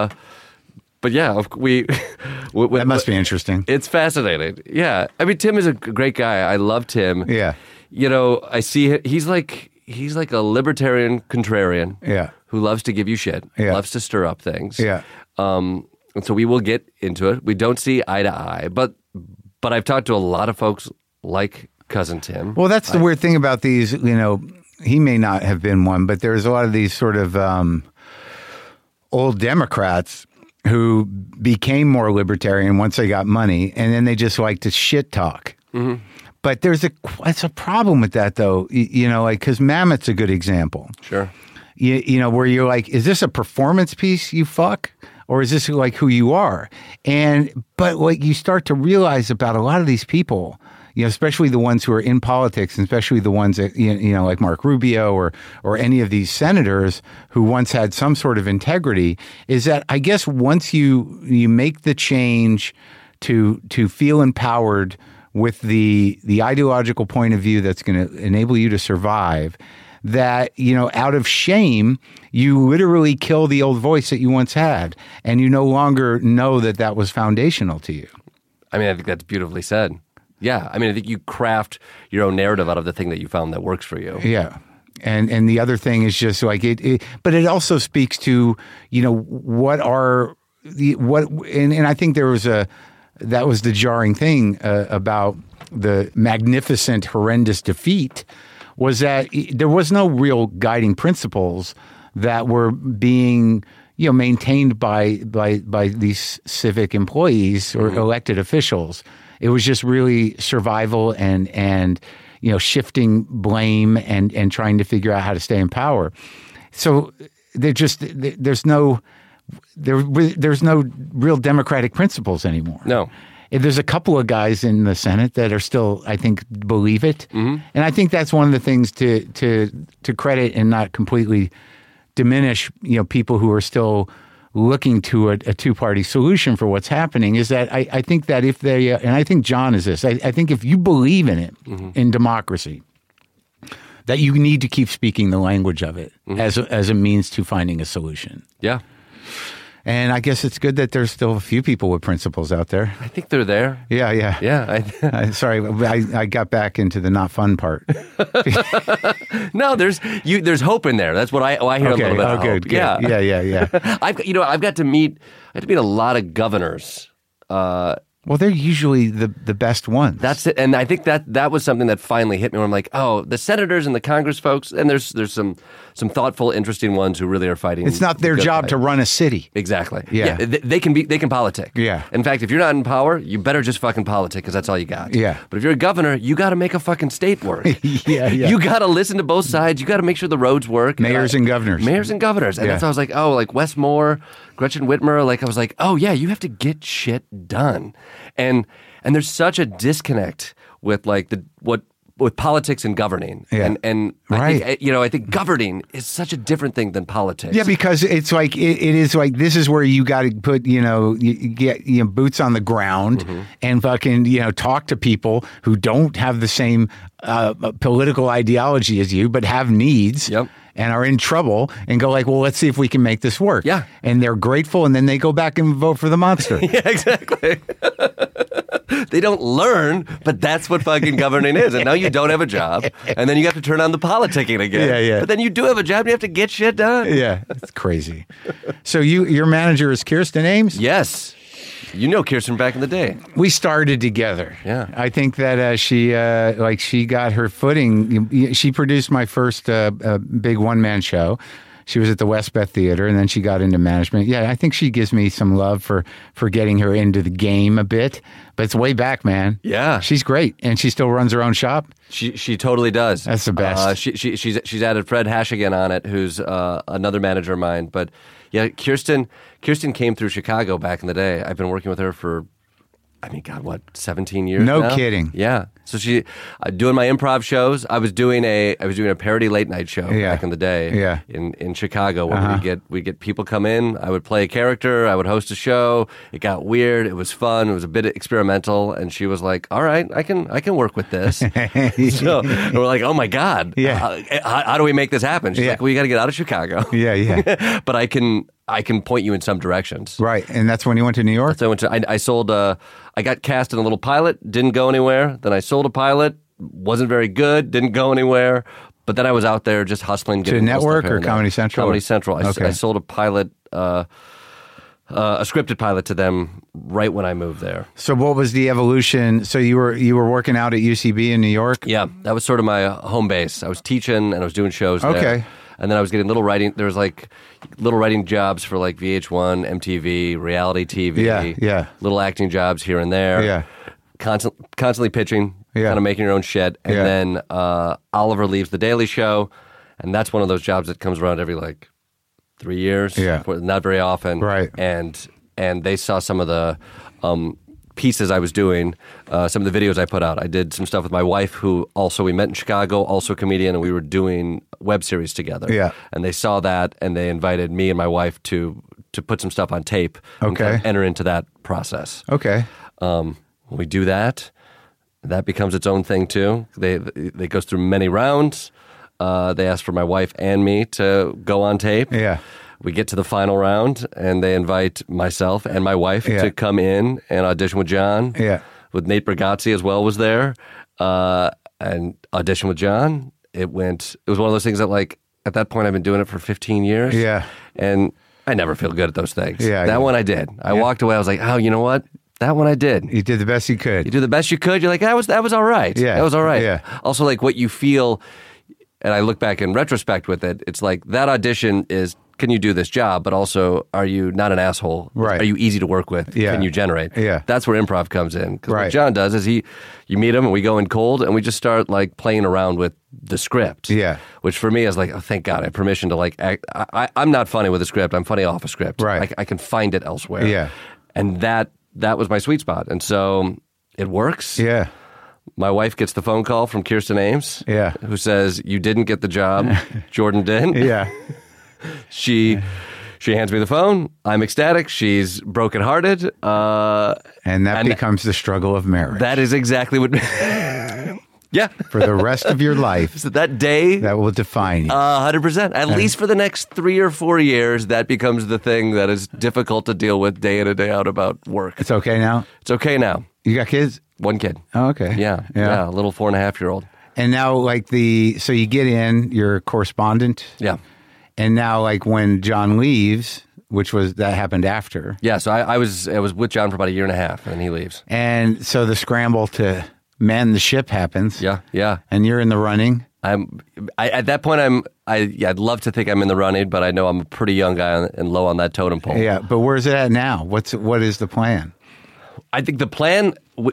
[SPEAKER 2] But yeah,
[SPEAKER 1] that must be interesting.
[SPEAKER 2] It's fascinating. Yeah, Tim is a great guy. I love Tim.
[SPEAKER 1] Yeah,
[SPEAKER 2] I see he's like a libertarian contrarian.
[SPEAKER 1] Yeah,
[SPEAKER 2] who loves to give you shit.
[SPEAKER 1] Yeah,
[SPEAKER 2] loves to stir up things.
[SPEAKER 1] Yeah,
[SPEAKER 2] and so we will get into it. We don't see eye to eye, but I've talked to a lot of folks like Cousin Tim.
[SPEAKER 1] Well, that's the weird thing about these. He may not have been one, but there's a lot of these sort of old Democrats who became more libertarian once they got money, and then they just like to shit talk.
[SPEAKER 2] Mm-hmm.
[SPEAKER 1] But it's a problem with that, though. Because Mamet's a good example.
[SPEAKER 2] Sure.
[SPEAKER 1] Where you're like, is this a performance piece, you fuck? Or is this who you are? But you start to realize about a lot of these people, especially the ones who are in politics, and especially the ones that, like Mark Rubio or any of these senators who once had some sort of integrity, is that I guess once you make the change to feel empowered with the ideological point of view that's going to enable you to survive, that, out of shame, you literally kill the old voice that you once had, and you no longer know that was foundational to you.
[SPEAKER 2] I think that's beautifully said. Yeah, I think you craft your own narrative out of the thing that you found that works for you.
[SPEAKER 1] Yeah, and the other thing is just like it but it also speaks to what I think there was that was the jarring thing about the magnificent, horrendous defeat, was that there was no real guiding principles that were being maintained by these civic employees or elected officials. It was just really survival and shifting blame and trying to figure out how to stay in power. So there's no real democratic principles anymore.
[SPEAKER 2] No.
[SPEAKER 1] There's a couple of guys in the Senate that are still, I think, believe it, and I think that's one of the things to credit and not completely diminish. People who are still looking to a two-party solution for what's happening is that I think that if they and I think John is this. I think if you believe in it, in democracy, that you need to keep speaking the language of it as a means to finding a solution.
[SPEAKER 2] Yeah.
[SPEAKER 1] And I guess it's good that there's still a few people with principles out there.
[SPEAKER 2] I think they're there.
[SPEAKER 1] Yeah.
[SPEAKER 2] Yeah.
[SPEAKER 1] Sorry, I got back into the not fun part.
[SPEAKER 2] No, there's hope in there. That's what I hear a little bit of hope.
[SPEAKER 1] Good. Yeah.
[SPEAKER 2] I've got to meet a lot of governors.
[SPEAKER 1] Well, they're usually the best ones.
[SPEAKER 2] That's it, and I think that was something that finally hit me. Where I'm like, oh, the senators and the Congress folks, and there's some thoughtful, interesting ones who really are fighting.
[SPEAKER 1] It's not their job to run a city.
[SPEAKER 2] Exactly.
[SPEAKER 1] Yeah.
[SPEAKER 2] They can politic.
[SPEAKER 1] Yeah.
[SPEAKER 2] In fact, if you're not in power, you better just fucking politic because that's all you got.
[SPEAKER 1] Yeah.
[SPEAKER 2] But if you're a governor, you got to make a fucking state work.
[SPEAKER 1] Yeah.
[SPEAKER 2] You got to listen to both sides. You got to make sure the roads work.
[SPEAKER 1] Mayors and governors.
[SPEAKER 2] And that's why I was like, oh, like Wes Moore, Gretchen Whitmer. Like I was like, oh yeah, you have to get shit done. And there's such a disconnect with like with politics and governing.
[SPEAKER 1] Yeah.
[SPEAKER 2] And
[SPEAKER 1] right.
[SPEAKER 2] I think governing is such a different thing than politics.
[SPEAKER 1] Yeah, because it's like it is like this is where you got to put you get boots on the ground and fucking talk to people who don't have the same political ideology as you but have needs.
[SPEAKER 2] Yep.
[SPEAKER 1] And are in trouble and go like, well, let's see if we can make this work.
[SPEAKER 2] Yeah.
[SPEAKER 1] And they're grateful and then they go back and vote for the monster.
[SPEAKER 2] Yeah, exactly. They don't learn, but that's what fucking governing is. And now you don't have a job, and then you have to turn on the politicking again.
[SPEAKER 1] Yeah.
[SPEAKER 2] But then you do have a job, and you have to get shit done.
[SPEAKER 1] Yeah, it's crazy. So your manager is Kirsten Ames?
[SPEAKER 2] Yes. You know Kirsten back in the day.
[SPEAKER 1] We started together.
[SPEAKER 2] Yeah.
[SPEAKER 1] I think that she got her footing. She produced my first big one-man show. She was at the Westbeth Theater, and then she got into management. Yeah, I think she gives me some love for getting her into the game a bit. But it's way back, man.
[SPEAKER 2] Yeah.
[SPEAKER 1] She's great, and she still runs her own shop.
[SPEAKER 2] She totally does.
[SPEAKER 1] That's the best.
[SPEAKER 2] She's added Fred Hashigan on it, who's another manager of mine. But yeah, Kirsten came through Chicago back in the day. I've been working with her for, 17 years
[SPEAKER 1] No
[SPEAKER 2] now?
[SPEAKER 1] kidding.
[SPEAKER 2] Yeah. So she doing my improv shows. I was doing a parody late night show back in the day in Chicago where we get people come in. I would play a character. I would host a show. It got weird. It was fun. It was a bit experimental. And she was like, "All right, I can work with this." So and we're like, "Oh my god, how do we make this happen?" She's like, "Well, you got to get out of Chicago."
[SPEAKER 1] Yeah.
[SPEAKER 2] But I can point you in some directions.
[SPEAKER 1] Right, and that's when you went to New York?
[SPEAKER 2] So I sold, I got cast in a little pilot, didn't go anywhere. Then I sold a pilot, wasn't very good, didn't go anywhere. But then I was out there just hustling.
[SPEAKER 1] To Network or Comedy Central?
[SPEAKER 2] Comedy Central. I sold a pilot, a scripted pilot to them right when I moved there.
[SPEAKER 1] So what was the evolution? So you were working out at UCB in New York?
[SPEAKER 2] Yeah, that was sort of my home base. I was teaching and I was doing shows there.
[SPEAKER 1] Okay.
[SPEAKER 2] And then I was getting little writing. There was like little writing jobs for like VH1, MTV, reality TV.
[SPEAKER 1] Yeah.
[SPEAKER 2] Little acting jobs here and there.
[SPEAKER 1] Yeah.
[SPEAKER 2] Constantly pitching.
[SPEAKER 1] Yeah.
[SPEAKER 2] Kind of making your own shit. And then Oliver leaves The Daily Show, and that's one of those jobs that comes around every like 3 years.
[SPEAKER 1] Yeah.
[SPEAKER 2] Not very often.
[SPEAKER 1] Right.
[SPEAKER 2] And they saw some of the pieces I was doing, some of the videos I put out. I did some stuff with my wife, who also we met in Chicago, also a comedian, and we were doing web series together.
[SPEAKER 1] Yeah.
[SPEAKER 2] And they saw that, and they invited me and my wife to put some stuff on tape. And
[SPEAKER 1] Okay.
[SPEAKER 2] kind of enter into that process.
[SPEAKER 1] Okay.
[SPEAKER 2] When we do that, that becomes its own thing too. It goes through many rounds. They asked for my wife and me to go on tape.
[SPEAKER 1] Yeah.
[SPEAKER 2] We get to the final round, and they invite myself and my wife to come in and audition with John.
[SPEAKER 1] Yeah.
[SPEAKER 2] With Nate Bargatze as well was there, and audition with John. It was one of those things that, like, at that point I've been doing it for 15 years.
[SPEAKER 1] Yeah.
[SPEAKER 2] And I never feel good at those things.
[SPEAKER 1] Yeah.
[SPEAKER 2] That one I did. I walked away. I was like, oh, you know what? That one I did.
[SPEAKER 1] You did the best you could.
[SPEAKER 2] You do the best you could. You're like, that was all right.
[SPEAKER 1] Yeah.
[SPEAKER 2] That was all right.
[SPEAKER 1] Yeah.
[SPEAKER 2] Also, like what you feel, and I look back in retrospect with it, it's like that audition is, can you do this job? But also, are you not an asshole?
[SPEAKER 1] Right.
[SPEAKER 2] Are you easy to work with?
[SPEAKER 1] Yeah.
[SPEAKER 2] Can you generate?
[SPEAKER 1] Yeah.
[SPEAKER 2] That's where improv comes in. Because
[SPEAKER 1] Right.
[SPEAKER 2] what John does is you meet him and we go in cold and we just start like playing around with the script.
[SPEAKER 1] Yeah.
[SPEAKER 2] Which for me is like, oh, thank God I have permission to like act. I'm not funny with a script. I'm funny off a script.
[SPEAKER 1] Right.
[SPEAKER 2] I can find it elsewhere.
[SPEAKER 1] Yeah.
[SPEAKER 2] And that was my sweet spot. And so it works.
[SPEAKER 1] Yeah.
[SPEAKER 2] My wife gets the phone call from Kirsten Ames,
[SPEAKER 1] Yeah.
[SPEAKER 2] who says, you didn't get the job. Jordan did.
[SPEAKER 1] Yeah.
[SPEAKER 2] She hands me the phone. I'm ecstatic. She's brokenhearted.
[SPEAKER 1] And that becomes the struggle of marriage.
[SPEAKER 2] That is exactly what... Yeah.
[SPEAKER 1] For the rest of your life.
[SPEAKER 2] So that day...
[SPEAKER 1] That will define you.
[SPEAKER 2] 100%. At least for the next 3 or 4 years, that becomes the thing that is difficult to deal with day in and day out about work.
[SPEAKER 1] It's okay now?
[SPEAKER 2] It's okay now.
[SPEAKER 1] You got kids?
[SPEAKER 2] 1 kid.
[SPEAKER 1] Oh, okay.
[SPEAKER 2] Yeah. A little 4.5-year-old.
[SPEAKER 1] And now, like so you get in, you're a correspondent.
[SPEAKER 2] Yeah.
[SPEAKER 1] And now, like when John leaves, that happened after.
[SPEAKER 2] Yeah. So I was with John for about 1.5 years, and he leaves.
[SPEAKER 1] And so the scramble to man the ship happens.
[SPEAKER 2] Yeah. Yeah.
[SPEAKER 1] And you're in the running.
[SPEAKER 2] At that point, I'd love to think I'm in the running, but I know I'm a pretty young guy and low on that totem pole.
[SPEAKER 1] Yeah. But where's it at now? What is the plan?
[SPEAKER 2] I think the plan,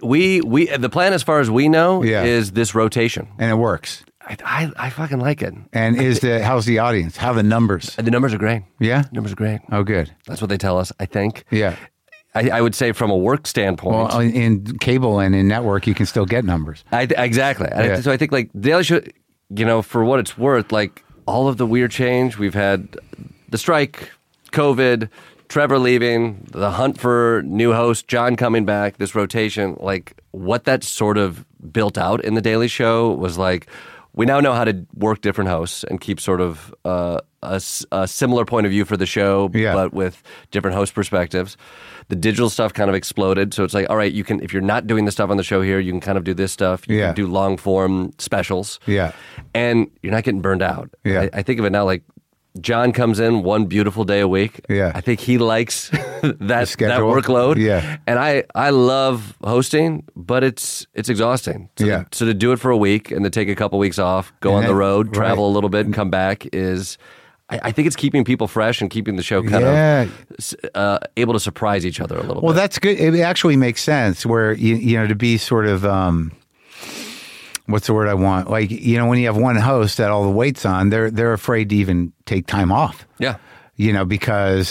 [SPEAKER 2] the plan as far as we know is this rotation.
[SPEAKER 1] And it works.
[SPEAKER 2] I fucking like it.
[SPEAKER 1] And how's the audience? How are the numbers?
[SPEAKER 2] The numbers are great.
[SPEAKER 1] Yeah?
[SPEAKER 2] Numbers are great.
[SPEAKER 1] Oh, good.
[SPEAKER 2] That's what they tell us, I think.
[SPEAKER 1] Yeah.
[SPEAKER 2] I would say from a work standpoint.
[SPEAKER 1] Well, in cable and in network, you can still get numbers.
[SPEAKER 2] Exactly.
[SPEAKER 1] Yeah.
[SPEAKER 2] So I think like Daily Show, for what it's worth, like all of the weird change, we've had the strike, COVID, Trevor leaving, the hunt for new host, John coming back, this rotation, like what that sort of built out in the Daily Show was like, we now know how to work different hosts and keep sort of a similar point of view for the show, but with different host perspectives. The digital stuff kind of exploded. So it's like, all right, you can, if you're not doing the stuff on the show here, you can kind of do this stuff. You can do long form specials. Yeah. And you're not getting burned out.
[SPEAKER 1] Yeah.
[SPEAKER 2] I think of it now like John comes in one beautiful day a week.
[SPEAKER 1] Yeah.
[SPEAKER 2] I think he likes that workload.
[SPEAKER 1] Yeah.
[SPEAKER 2] And I love hosting, but it's exhausting. So to do it for a week and to take a couple weeks off, go on the road, travel a little bit and come back is... I think it's keeping people fresh and keeping the show kind of able to surprise each other a little bit.
[SPEAKER 1] Well, that's good. It actually makes sense where, to be sort of, what's the word I want? Like, when you have one host that all the weight's on, they're afraid to even take time off.
[SPEAKER 2] Yeah.
[SPEAKER 1] Because,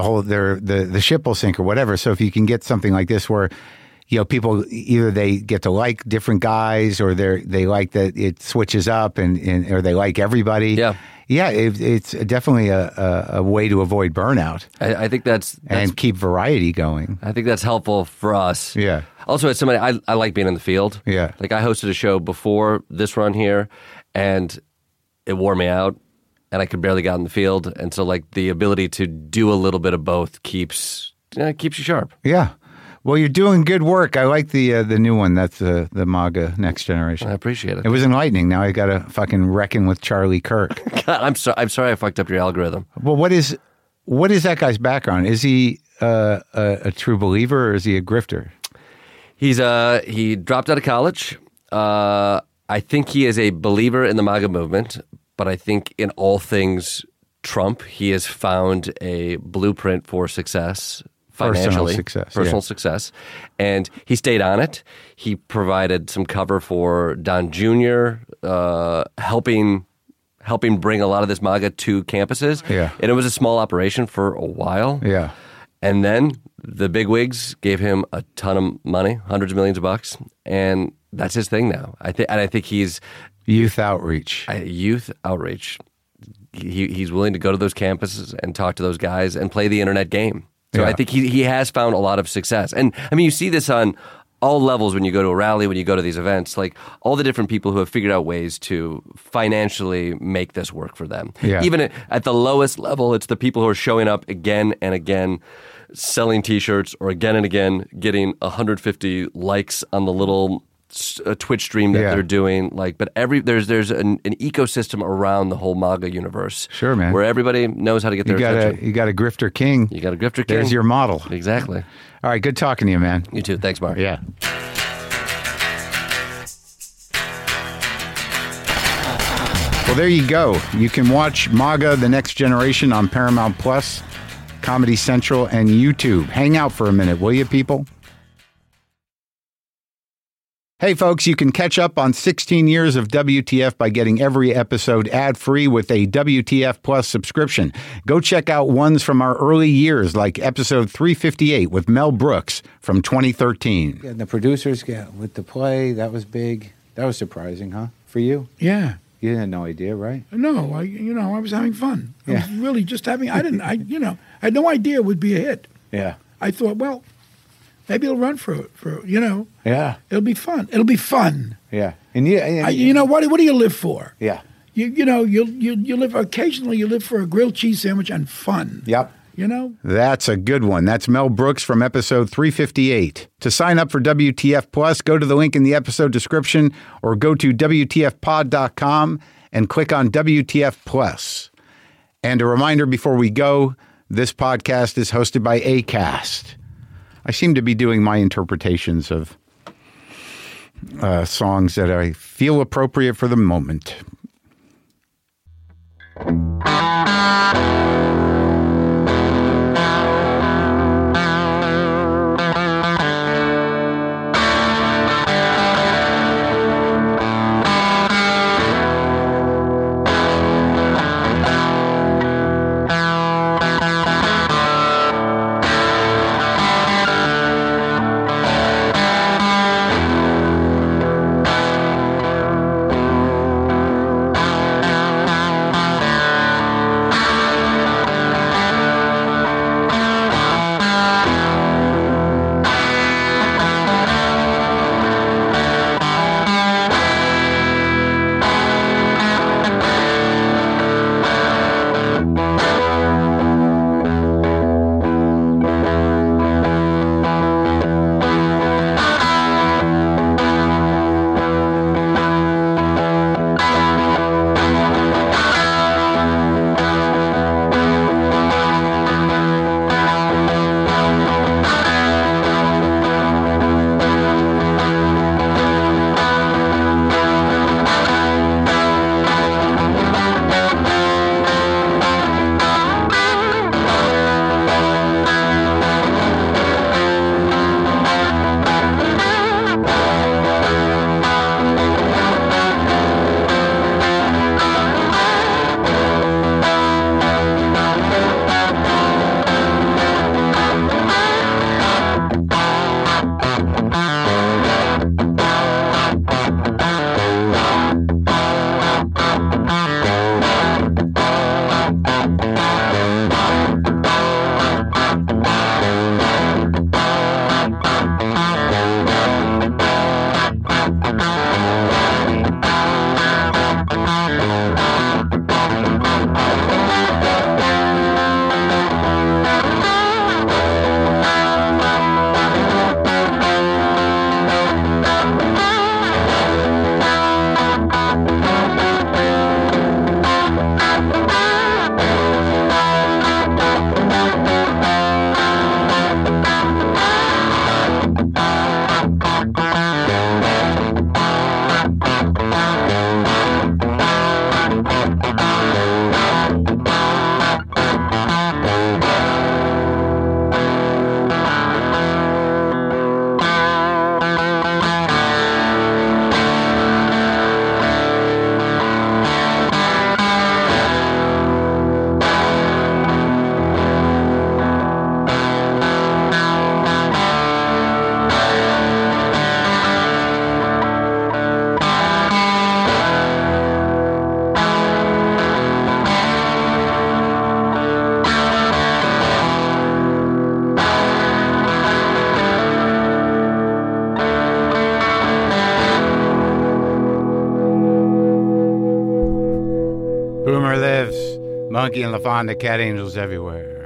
[SPEAKER 1] the ship will sink or whatever. So if you can get something like this where, people either they get to like different guys or they like that it switches up and or they like everybody.
[SPEAKER 2] Yeah.
[SPEAKER 1] Yeah, it's definitely a way to avoid burnout.
[SPEAKER 2] I think that's
[SPEAKER 1] and keep variety going.
[SPEAKER 2] I think that's helpful for us.
[SPEAKER 1] Yeah.
[SPEAKER 2] Also, as somebody, I like being in the field.
[SPEAKER 1] Yeah.
[SPEAKER 2] Like I hosted a show before this run here, and it wore me out, and I could barely get in the field, and so like the ability to do a little bit of both keeps you sharp.
[SPEAKER 1] Yeah. Well, you're doing good work. I like the new one. That's the MAGA Next Generation.
[SPEAKER 2] I appreciate it.
[SPEAKER 1] It was enlightening. Now I got to fucking reckon with Charlie Kirk.
[SPEAKER 2] God, I'm sorry I fucked up your algorithm.
[SPEAKER 1] Well, what is that guy's background? Is he a true believer or is he a grifter?
[SPEAKER 2] He dropped out of college. I think he is a believer in the MAGA movement, but I think in all things Trump, he has found a blueprint for success. Financially, personal success, and he stayed on it. He provided some cover for Don Jr., helping bring a lot of this MAGA to campuses.
[SPEAKER 1] Yeah.
[SPEAKER 2] And it was a small operation for a while.
[SPEAKER 1] Yeah.
[SPEAKER 2] And then the bigwigs gave him a ton of money, hundreds of millions of bucks, and that's his thing now. I think he's
[SPEAKER 1] youth outreach.
[SPEAKER 2] He's willing to go to those campuses and talk to those guys and play the internet game. So
[SPEAKER 1] Yeah.
[SPEAKER 2] I think he has found a lot of success. And I mean, you see this on all levels when you go to a rally, when you go to these events, like all the different people who have figured out ways to financially make this work for them.
[SPEAKER 1] Yeah.
[SPEAKER 2] Even at the lowest level, it's the people who are showing up again and again, selling T-shirts or again and again getting 150 likes on the little Twitch stream that they're doing. Like, but there's an ecosystem around the whole MAGA universe.
[SPEAKER 1] Sure, man.
[SPEAKER 2] Where everybody knows how to get their attention.
[SPEAKER 1] You got a grifter king.
[SPEAKER 2] You got a grifter king.
[SPEAKER 1] There's your model.
[SPEAKER 2] Exactly.
[SPEAKER 1] All right, good talking to you, man.
[SPEAKER 2] You too. Thanks, Mark.
[SPEAKER 1] Yeah. Well, there you go. You can watch MAGA: The Next Generation on Paramount Plus, Comedy Central, and YouTube. Hang out for a minute, will you, people? Hey, folks, you can catch up on 16 years of WTF by getting every episode ad-free with a WTF Plus subscription. Go check out ones from our early years, like episode 358 with Mel Brooks from 2013.
[SPEAKER 3] And the producers with the play, that was big. That was surprising, huh? For you?
[SPEAKER 4] Yeah.
[SPEAKER 3] You had no idea, right?
[SPEAKER 4] No, I was having fun. I was really just having. I had no idea it would be a hit.
[SPEAKER 3] Yeah.
[SPEAKER 4] I thought, well, maybe it'll run for.
[SPEAKER 3] Yeah.
[SPEAKER 4] It'll be fun. It'll be fun.
[SPEAKER 3] Yeah.
[SPEAKER 4] And what do you live for?
[SPEAKER 3] Yeah.
[SPEAKER 4] You live occasionally. You live for a grilled cheese sandwich and fun.
[SPEAKER 3] Yep.
[SPEAKER 1] That's a good one. That's Mel Brooks from episode 358. To sign up for WTF Plus, go to the link in the episode description or go to WTFpod.com and click on WTF Plus. And a reminder before we go, this podcast is hosted by Acast. I seem to be doing my interpretations of songs that I feel appropriate for the moment. Boomer lives. Monkey and LaFonda, cat angels everywhere.